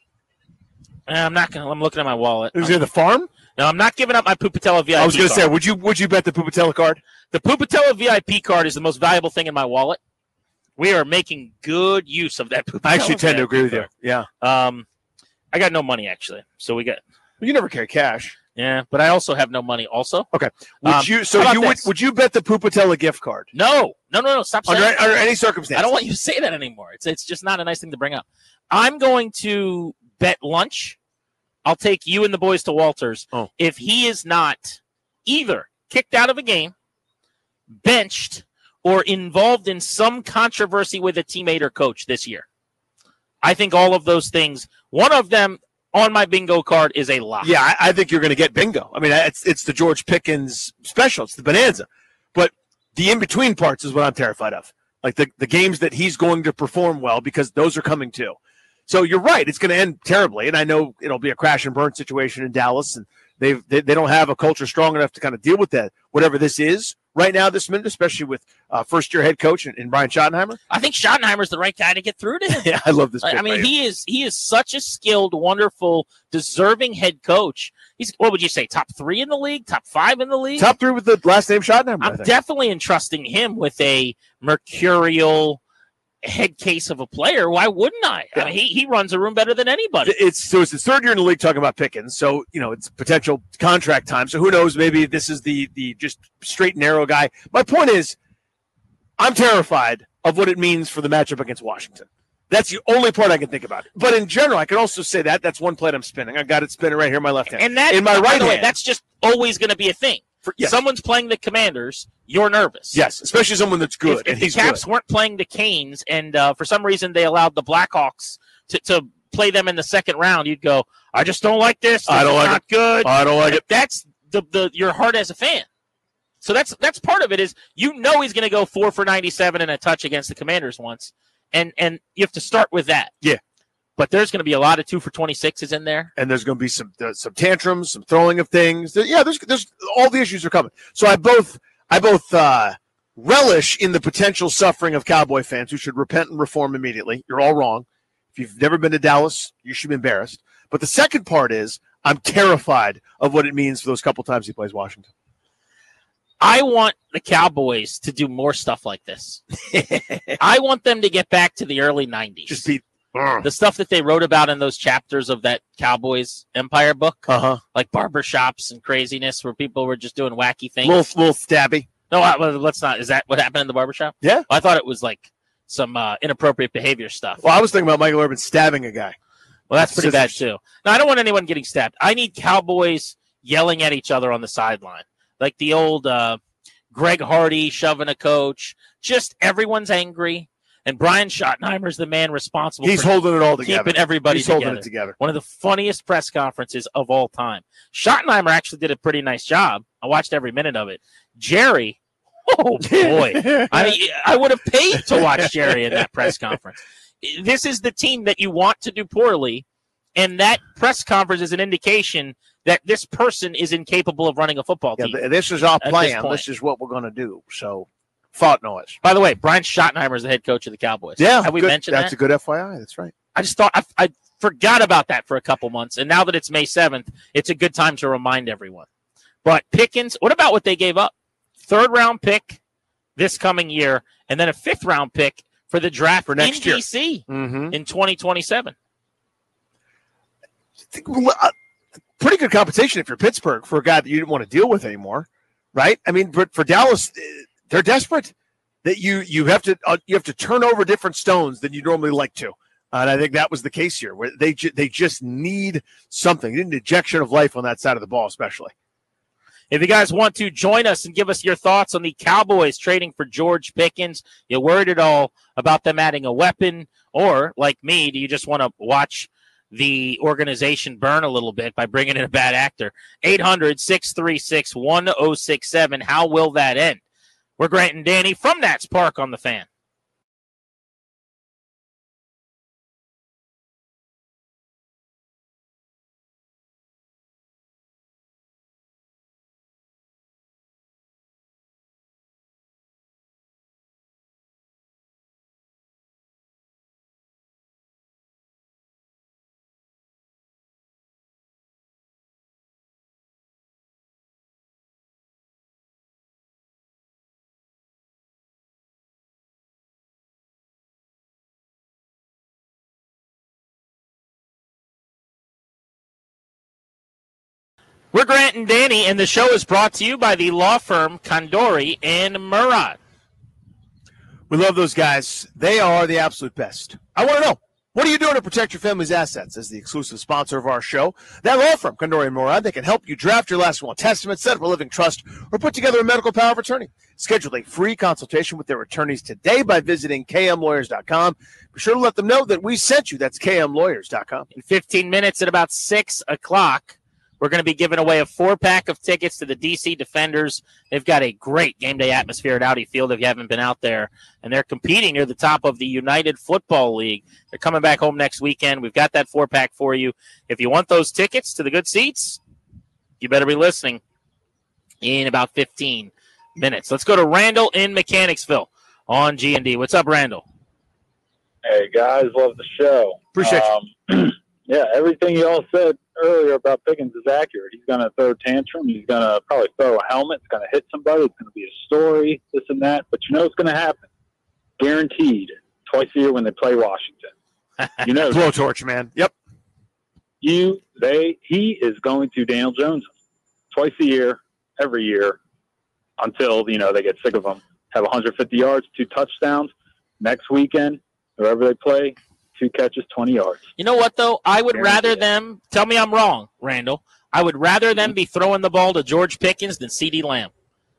I'm not gonna I'm looking at my wallet. Is it the farm? No, I'm not giving up my Pupatella V I P I was going to card. say, would you would you bet the Pupatella card? The Pupatella V I P card is the most valuable thing in my wallet. We are making good use of that Pupatella. I actually tend to agree with you. card. Yeah. Um I got no money actually. So we got You never carry cash. Yeah, but I also have no money also. Okay. Would Um, you so how about you would this? would you bet the Pupatella gift card? No, no, no, no. Stop saying Under, that. under any circumstance. I don't want you to say that anymore. It's it's just not a nice thing to bring up. I'm going to bet lunch. I'll take you and the boys to Walters Oh. if he is not either kicked out of a game, benched, or involved in some controversy with a teammate or coach this year. I think all of those things, one of them on my bingo card is a lock. Yeah, I, I think you're going to get bingo. I mean, it's it's the George Pickens special. It's the bonanza. But the in-between parts is what I'm terrified of. Like the, the games that he's going to perform well, because those are coming too. So you're right. It's going to end terribly. And I know it'll be a crash and burn situation in Dallas. And they've, they they don't have a culture strong enough to kind of deal with that, whatever this is right now, this minute, especially with uh, first-year head coach and, and Brian Schottenheimer. I think Schottenheimer's the right guy to get through to him. Yeah, I love this. I pick I mean, right here. he is he is such a skilled, wonderful, deserving head coach. He's what would you say, top three in the league, top five in the league? Top three with the last name Schottenheimer. I I'm think. definitely entrusting him with a mercurial head case of a player. Why wouldn't I? I mean, he, he runs a room better than anybody. It's so it's his third year in the league talking about Pickens. So, you know, it's potential contract time. So who knows? Maybe this is the the just straight and narrow guy. My point is, I'm terrified of what it means for the matchup against Washington. That's the only part I can think about. But in general, I can also say that that's one plate I'm spinning. I got it spinning right here in my left hand. And that, in my right way, hand. that's just always going to be a thing. For, yes. Someone's playing the Commanders, you're nervous. Yes, especially someone that's good. If, if and the he's Caps good. weren't playing the Canes, and uh, for some reason they allowed the Blackhawks to, to play them in the second round, you'd go, I just don't like this. This I don't is like not it. good. I don't like it. That's the, the your heart as a fan. So that's that's part of it is you know he's going to go four for ninety-seven and a touch against the Commanders once, and and you have to start with that. Yeah. But there's going to be a lot of two for twenty-sixes in there. And there's going to be some uh, some tantrums, some throwing of things. There, yeah, there's there's all the issues are coming. So I both I both uh, relish in the potential suffering of Cowboy fans who should repent and reform immediately. You're all wrong. If you've never been to Dallas, you should be embarrassed. But the second part is I'm terrified of what it means for those couple times he plays Washington. I want the Cowboys to do more stuff like this. I want them to get back to the early nineties. Just be the stuff that they wrote about in those chapters of that Cowboys Empire book, uh-huh. like barbershops and craziness where people were just doing wacky things. Little, little stabby. No, I, well, let's not. Is that what happened in the barbershop? Yeah. I thought it was like some uh, inappropriate behavior stuff. Well, I was thinking about Michael Irvin stabbing a guy. Well, that's pretty Scissors. bad, too. Now, I don't want anyone getting stabbed. I need Cowboys yelling at each other on the sideline. Like the old uh, Greg Hardy shoving a coach. Just everyone's angry. And Brian Schottenheimer's the man responsible He's for holding it all together. keeping everybody He's together. holding it together. One of the funniest press conferences of all time. Schottenheimer actually did a pretty nice job. I watched every minute of it. Jerry, oh, boy. I mean, I would have paid to watch Jerry in that press conference. This is the team that you want to do poorly, and that press conference is an indication that this person is incapable of running a football Yeah, team. th- this is our at plan. this point. This is what we're going to do. So, thought noise. By the way, Brian Schottenheimer is the head coach of the Cowboys. Yeah, Have we good. mentioned That's that? a good F Y I. That's right. I just thought I, I forgot about that for a couple months, and now that it's May seventh, it's a good time to remind everyone. But Pickens, what about what they gave up? Third round pick this coming year, and then a fifth round pick for the draft For next in year. D C Mm-hmm. in twenty twenty-seven. uh, Pretty good compensation if you're Pittsburgh for a guy that you didn't want to deal with anymore, right? I mean, but for Dallas, eh, they're desperate that you you have to uh, you have to turn over different stones than you normally like to, and I think that was the case here, where they ju- they just need something, they need an injection of life on that side of the ball, especially. If you guys want to join us and give us your thoughts on the Cowboys trading for George Pickens, you worried at all about them adding a weapon, or like me, do you just want to watch the organization burn a little bit by bringing in a bad actor? eight hundred, six three six, one oh six seven. How will that end? We're Grant and Danny from Nats Park on the Fan. We're Grant and Danny, and the show is brought to you by the law firm Condori and Murad. We love those guys. They are the absolute best. I want to know, what are you doing to protect your family's assets? As the exclusive sponsor of our show, that law firm, Condori and Morad, they can help you draft your last will and testament, set up a living trust, or put together a medical power of attorney. Schedule a free consultation with their attorneys today by visiting k m lawyers dot com. Be sure to let them know that we sent you. That's k m lawyers dot com. In fifteen minutes at about six o'clock, we're going to be giving away a four-pack of tickets to the D C Defenders. They've got a great game day atmosphere at Audi Field if you haven't been out there. And they're competing near the top of the United Football League. They're coming back home next weekend. We've got that four-pack for you. If you want those tickets to the good seats, you better be listening in about fifteen minutes. Let's go to Randall in Mechanicsville on G and D. What's up, Randall? Hey, guys, love the show. Appreciate um, Yeah, everything you all said earlier about Pickens is accurate. He's going to throw a tantrum. He's going to probably throw a helmet. It's going to hit somebody. It's going to be a story, this and that. But you know what's going to happen. Guaranteed. twice a year when they play Washington. You know, blowtorch, man. Yep. You, they, he is going to Daniel Jones twice a year, every year, until you know they get sick of him. Have one hundred fifty yards, two touchdowns. Next weekend, wherever they play, two catches, twenty yards. You know what, though? I would rather them – tell me I'm wrong, Randall. I would rather them be throwing the ball to George Pickens than CeeDee Lamb.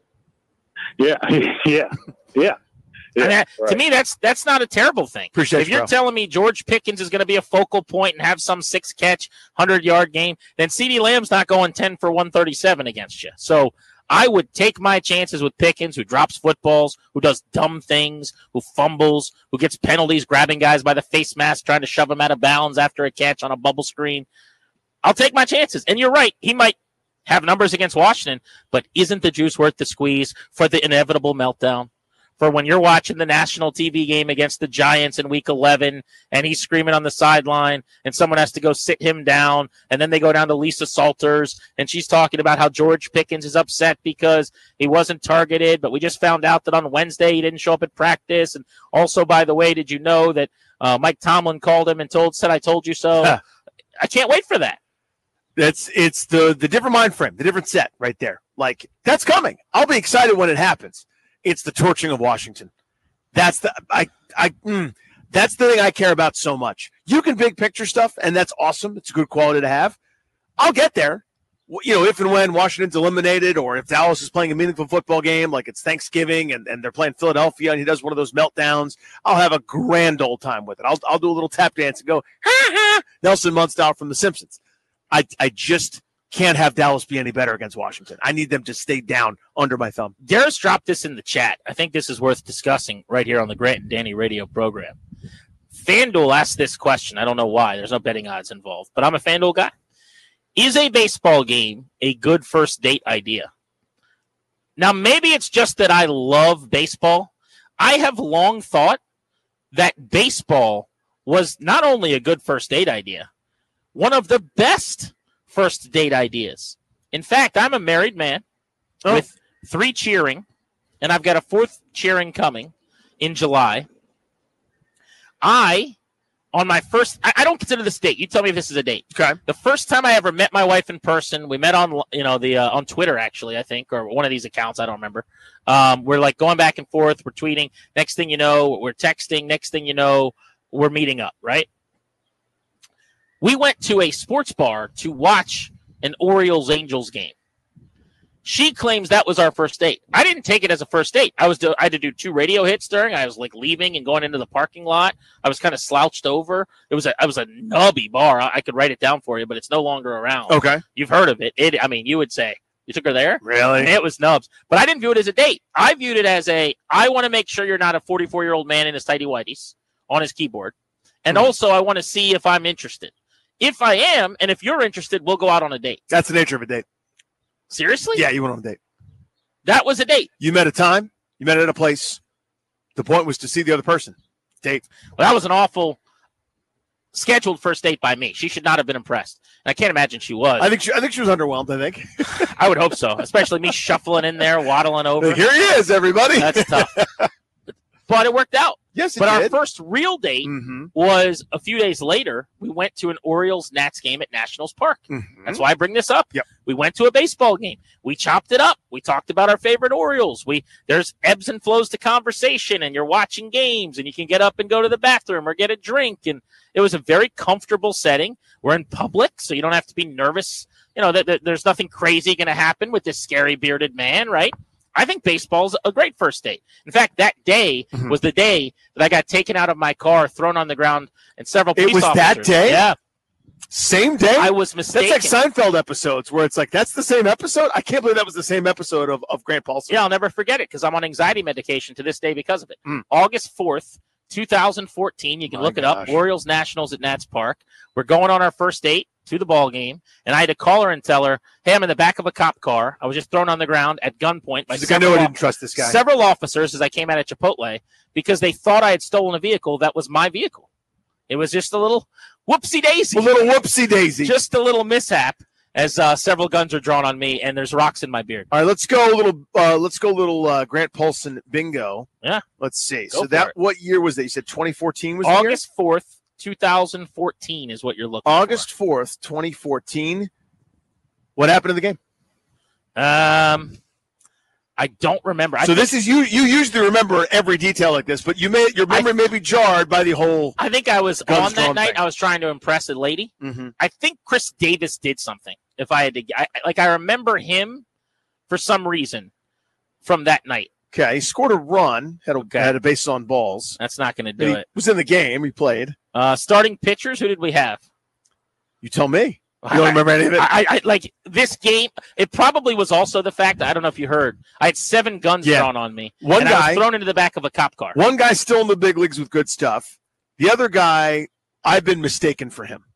Yeah, yeah, yeah. Yeah, and that, right. To me, that's that's not a terrible thing. Appreciate if you're bro. telling me George Pickens is going to be a focal point and have some six-catch, hundred-yard game, then CeeDee Lamb's not going ten for one thirty-seven against you. So I would take my chances with Pickens, who drops footballs, who does dumb things, who fumbles, who gets penalties, grabbing guys by the face mask, trying to shove them out of bounds after a catch on a bubble screen. I'll take my chances. And you're right. He might have numbers against Washington, but isn't the juice worth the squeeze for the inevitable meltdown? For when you're watching the national T V game against the Giants in week eleven and he's screaming on the sideline and someone has to go sit him down, and then they go down to Lisa Salters and she's talking about how George Pickens is upset because he wasn't targeted, but we just found out that on Wednesday he didn't show up at practice. And also, by the way, did you know that uh, Mike Tomlin called him and told said, I told you so? Huh. I can't wait for that. That's it's the the different mind frame, the different set right there. Like, that's coming. I'll be excited when it happens. It's the torching of Washington. That's the I I mm, that's the thing I care about so much. You can big picture stuff, and that's awesome. It's a good quality to have. I'll get there. You know, if and when Washington's eliminated, or if Dallas is playing a meaningful football game, like it's Thanksgiving and, and they're playing Philadelphia, and he does one of those meltdowns, I'll have a grand old time with it. I'll I'll do a little tap dance and go, ha ha, Nelson Muntz style from The Simpsons. I I just can't have Dallas be any better against Washington. I need them to stay down under my thumb. Darius dropped this in the chat. I think this is worth discussing right here on the Grant and Danny radio program. FanDuel asked this question. I don't know why. There's no betting odds involved, but I'm a FanDuel guy. Is a baseball game a good first date idea? Now, maybe it's just that I love baseball. I have long thought that baseball was not only a good first date idea, one of the best first date ideas. In fact, I'm a married man oh. with three cheering, and I've got a fourth cheering coming in July. I, on my first, I, I don't consider this a date. You tell me if this is a date. Okay. The first time I ever met my wife in person, we met on, you know, the uh, on Twitter actually, I think, or one of these accounts. I don't remember. Um, we're like going back and forth. We're tweeting. Next thing you know, we're texting. Next thing you know, we're meeting up. Right. We went to a sports bar to watch an Orioles-Angels game. She claims that was our first date. I didn't take it as a first date. I was do, I had to do two radio hits during. I was like leaving and going into the parking lot. I was kind of slouched over. It was a I was a nubby bar. I, I could write it down for you, but it's no longer around. Okay, you've heard of it. It. I mean, you would say you took her there. Really? And it was nubs. But I didn't view it as a date. I viewed it as a. I want to make sure you're not a forty-four-year-old man in his tighty whities on his keyboard, and mm-hmm. also I want to see if I'm interested. If I am, and if you're interested, we'll go out on a date. That's the nature of a date. Seriously? Yeah, you went on a date. That was a date. You met a time. You met at a place. The point was to see the other person. Date. Well, that was an awful scheduled first date by me. She should not have been impressed. And I can't imagine she was. I think she, I think she was underwhelmed, I think. I would hope so, especially me shuffling in there, waddling over. Here he is, everybody. That's tough. But it worked out. Yes, it but did. Our first real date mm-hmm. was a few days later. We went to an Orioles-Nats game at Nationals Park. Mm-hmm. That's why I bring this up. Yep. We went to a baseball game. We chopped it up. We talked about our favorite Orioles. We There's ebbs and flows to conversation, and you're watching games, and you can get up and go to the bathroom or get a drink. And it was a very comfortable setting. We're in public, so you don't have to be nervous. You know, th- th- there's nothing crazy going to happen with this scary bearded man, right? I think baseball's a great first date. In fact, that day mm-hmm. was the day that I got taken out of my car, thrown on the ground, and several police officers. It was officers. that day? Yeah. Same day? I was mistaken. That's like Seinfeld episodes where it's like, that's the same episode? I can't believe that was the same episode of, of Grant Paulson. Yeah, I'll never forget it because I'm on anxiety medication to this day because of it. Mm. August fourth, twenty fourteen. You can My look it gosh. up. Orioles Nationals at Nats Park. We're going on our first date to the ball game, and I had to call her and tell her, hey, I'm in the back of a cop car. I was just thrown on the ground at gunpoint by She's like, I know I didn't off- trust this guy. several officers as I came out of Chipotle because they thought I had stolen a vehicle that was my vehicle. It was just a little whoopsie-daisy. A little whoopsie-daisy. Just a little mishap. as uh, several guns are drawn on me, and there's rocks in my beard. All right, let's go a little. Uh, let's go a little uh, Grant Paulson bingo. Yeah. Let's see. Go So for that it. what year was that? You said twenty fourteen was the year? August fourth, two thousand fourteen is what you're looking August fourth, twenty fourteen. What happened in the game? for. Um, I don't remember. I So think, this is you. You usually remember every detail like this, but you may your memory may be jarred by the whole. I think I was guns on that drawn night. thing. I was trying to impress a lady. Mhm. I think Chris Davis did something. If I had to, I, like, I remember him for some reason from that night. Okay, he scored a run. Had a had a base on balls. That's not going to do He it. was in the game. He played. Uh, starting pitchers. Who did we have? You tell me. You don't remember any of it? I, I like this game. It probably was also the fact that I don't know if you heard. I had seven guns Yeah. drawn on me. One and I guy- was thrown into the back of a cop car. One guy's still in the big leagues with good stuff. The other guy, I've been mistaken for him.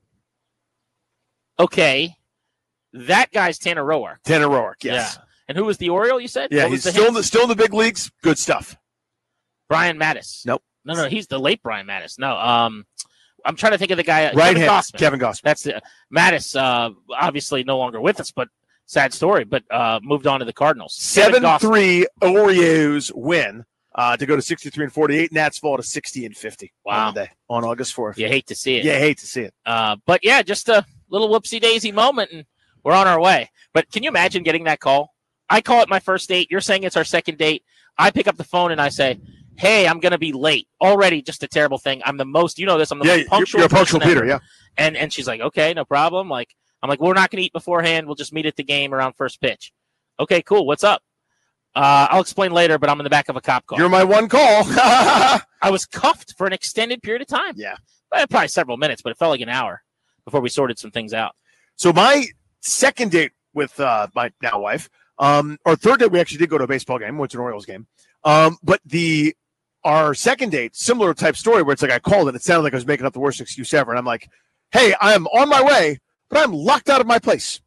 Okay, that guy's Tanner Roark. Tanner Roark, yes. Yeah. And who was the Oriole? You said? Yeah, What was he's the still in hint? the still in the big leagues. Good stuff. Brian Mattis. Nope. No, no, he's the late Brian Mattis. No, um, I'm trying to think of the guy. Right Kevin hand, Gossman. Kevin Gossman. That's the Mattis. Uh, obviously no longer with us, but sad story. But uh, moved on to the Cardinals. Kevin Seven Gossman. three Oreos win uh, to go to sixty three and forty eight. Nats fall to sixty and fifty. Wow. on the day on August fourth. You hate to see it. Yeah, hate to see it. Uh, but yeah, just a little whoopsie daisy moment, and we're on our way. But can you imagine getting that call? I call it my first date. You're saying it's our second date. I pick up the phone and I say, "Hey, I'm going to be late." Already, just a terrible thing. I'm the most. You know this. I'm the Yeah, most you're- punctual. you're a punctual person Peter, ever. yeah. And and she's like, "Okay, no problem." Like I'm like, "We're not going to eat beforehand. We'll just meet at the game around first pitch." Okay, cool. What's up? Uh, I'll explain later. But I'm in the back of a cop car. You're my one call. I was cuffed for an extended period of time. Yeah, Uh, probably several minutes, but it felt like an hour before we sorted some things out. So my second date with uh, my now wife, um, or third date, we actually did go to a baseball game, went to an Orioles game. Um, but the our second date, similar type story where it's like I called and it sounded like I was making up the worst excuse ever, and I'm like, "Hey, I'm on my way, but I'm locked out of my place.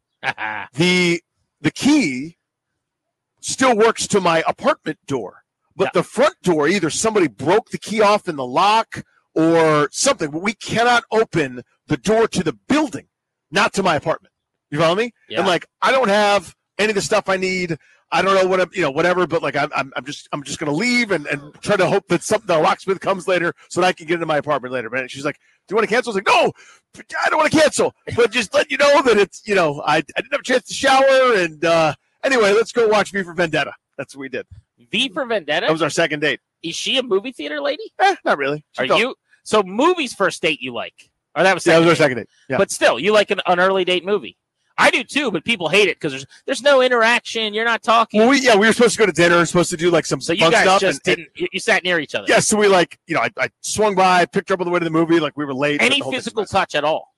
the The key still works to my apartment door, but the front door, either somebody broke the key off in the lock or something. But we cannot open the door to the building, not to my apartment. You follow me? Yeah. And like, I don't have any of the stuff I need. I don't know what I'm, you know, whatever. But like, I'm, I'm, I'm just, I'm just gonna leave and, and try to hope that something, the locksmith comes later so that I can get into my apartment later. But she's like, "Do you want to cancel?" I was like, "No, I don't want to cancel, but just let you know that it's, you know, I, I didn't have a chance to shower. And uh, anyway, let's go watch V for Vendetta." That's what we did. V for Vendetta? That was our second date. Is she a movie theater lady? Eh, not really. She Are felt- you? So movies first date you like? Or that was Yeah, that second was our date. second date. Yeah. But still, you like an, an early date movie. I do too, but people hate it because there's there's no interaction. You're not talking. Well, we, yeah, we were supposed to go to dinner. Supposed to do like some so you fun guys stuff. just and- didn't. You, you sat near each other. Yeah, so we like, you know, I, I swung by, picked her up on the way to the movie, like we were late. but Any the whole thing's physical touch at all?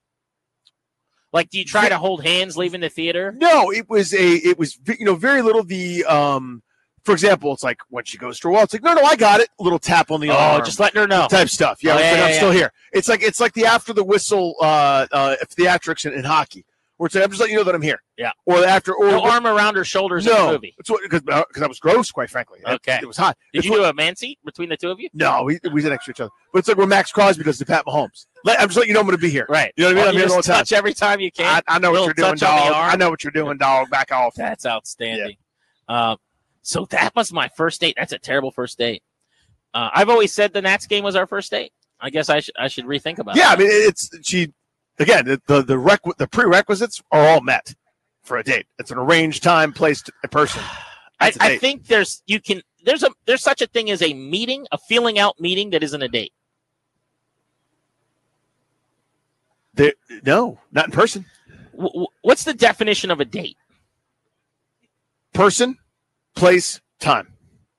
Like, do you try to hold hands leaving the theater? No, it was a, it was, you know, very little. The, um, for example, it's like when she goes to her wall, it's like, no, no, I got it. A little tap on the Oh, arm. just letting her know. Type stuff. Yeah, Oh, it's yeah, like, yeah, I'm yeah. still here. It's like, it's like the after the whistle, uh, uh, theatrics in, in hockey, where it's like, I'm just letting you know that I'm here. Yeah. Or after, or No arm around her shoulders in no, the movie. it's what, because I was gross, quite frankly. It- Okay. It was hot. Did It's you what- do a man seat between the two of you? No, we, we did next to each other. But it's like when Max Crosby does to Pat Mahomes. Let, I'm just letting you know I'm going to be here. Right. You know what I mean? Oh, I'm you here just all the time. touch every time you can. I, I know what Little you're doing, touch on the dog. arm. I know what you're doing, dog. Back off. That's outstanding. Uh, so that was my first date. That's a terrible first date. Uh, I've always said the Nats game was our first date. I guess I should I should rethink about Yeah, that. I mean, it's she. Again, the the the, requ- the prerequisites are all met for a date. It's an arranged time, place, a person. I, That's a I date. think there's you can there's a there's such a thing as a meeting, a feeling out meeting that isn't a date. There, no, not in person. W- w- what's the definition of a date? Person, place, time.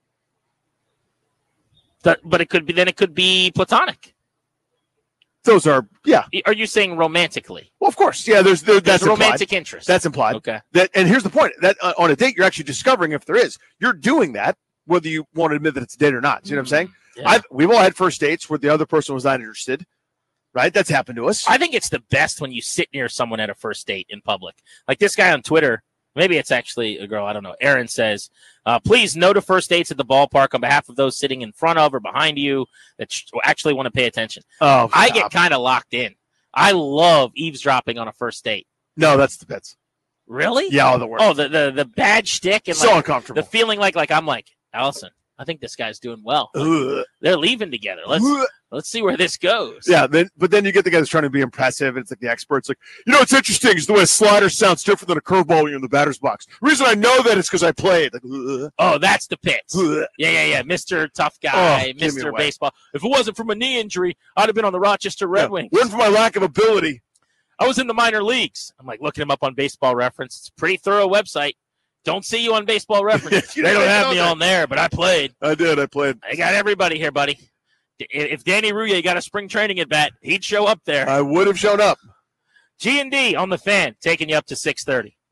That, but it could be then it could be platonic. Those are yeah. Are you saying romantically? Well, of course, yeah. There's there, There's that's implied. romantic interest. That's implied. Okay. That and here's the point: that uh, on a date, you're actually discovering if there is. You're doing that whether you want to admit that it's a date or not. See what I'm saying? Yeah. I've, we've all had first dates where the other person was not interested. Right? That's happened to us. I think it's the best when you sit near someone at a first date in public. Like this guy on Twitter, maybe it's actually a girl, I don't know. Aaron says, uh, please no to first dates at the ballpark on behalf of those sitting in front of or behind you that sh- actually want to pay attention. Oh, I stop. get kind of locked in. I love eavesdropping on a first date. No, that's the pits. Really? Yeah, oh, the worst. Oh, the, the, the bad shtick. And So like, uncomfortable. The feeling like, like I'm like, Allison, I think this guy's doing well. Like, they're leaving together. Let's Ugh. let's see where this goes. Yeah, then but then you get the guys trying to be impressive, and it's like the experts like, you know, what's interesting is the way a slider sounds different than a curveball when you're in the batter's box. The reason I know that is because I played. Like, ugh. Oh, that's the pits. Ugh. Yeah, yeah, yeah. Mister Tough Guy, Oh, give me Mister away. Baseball. If it wasn't for my knee injury, I'd have been on the Rochester Red Yeah, Wings. wasn't for my lack of ability. I was in the minor leagues. I'm like looking him up on Baseball Reference. It's a pretty thorough website. Don't see you on Baseball Reference. They You don't didn't have know me that. on there, but I played. I did. I played. I got everybody here, buddy. If Danny Rouillet got a spring training at bat, he'd show up there. I would have shown up. G and D on the Fan, taking you up to six thirty.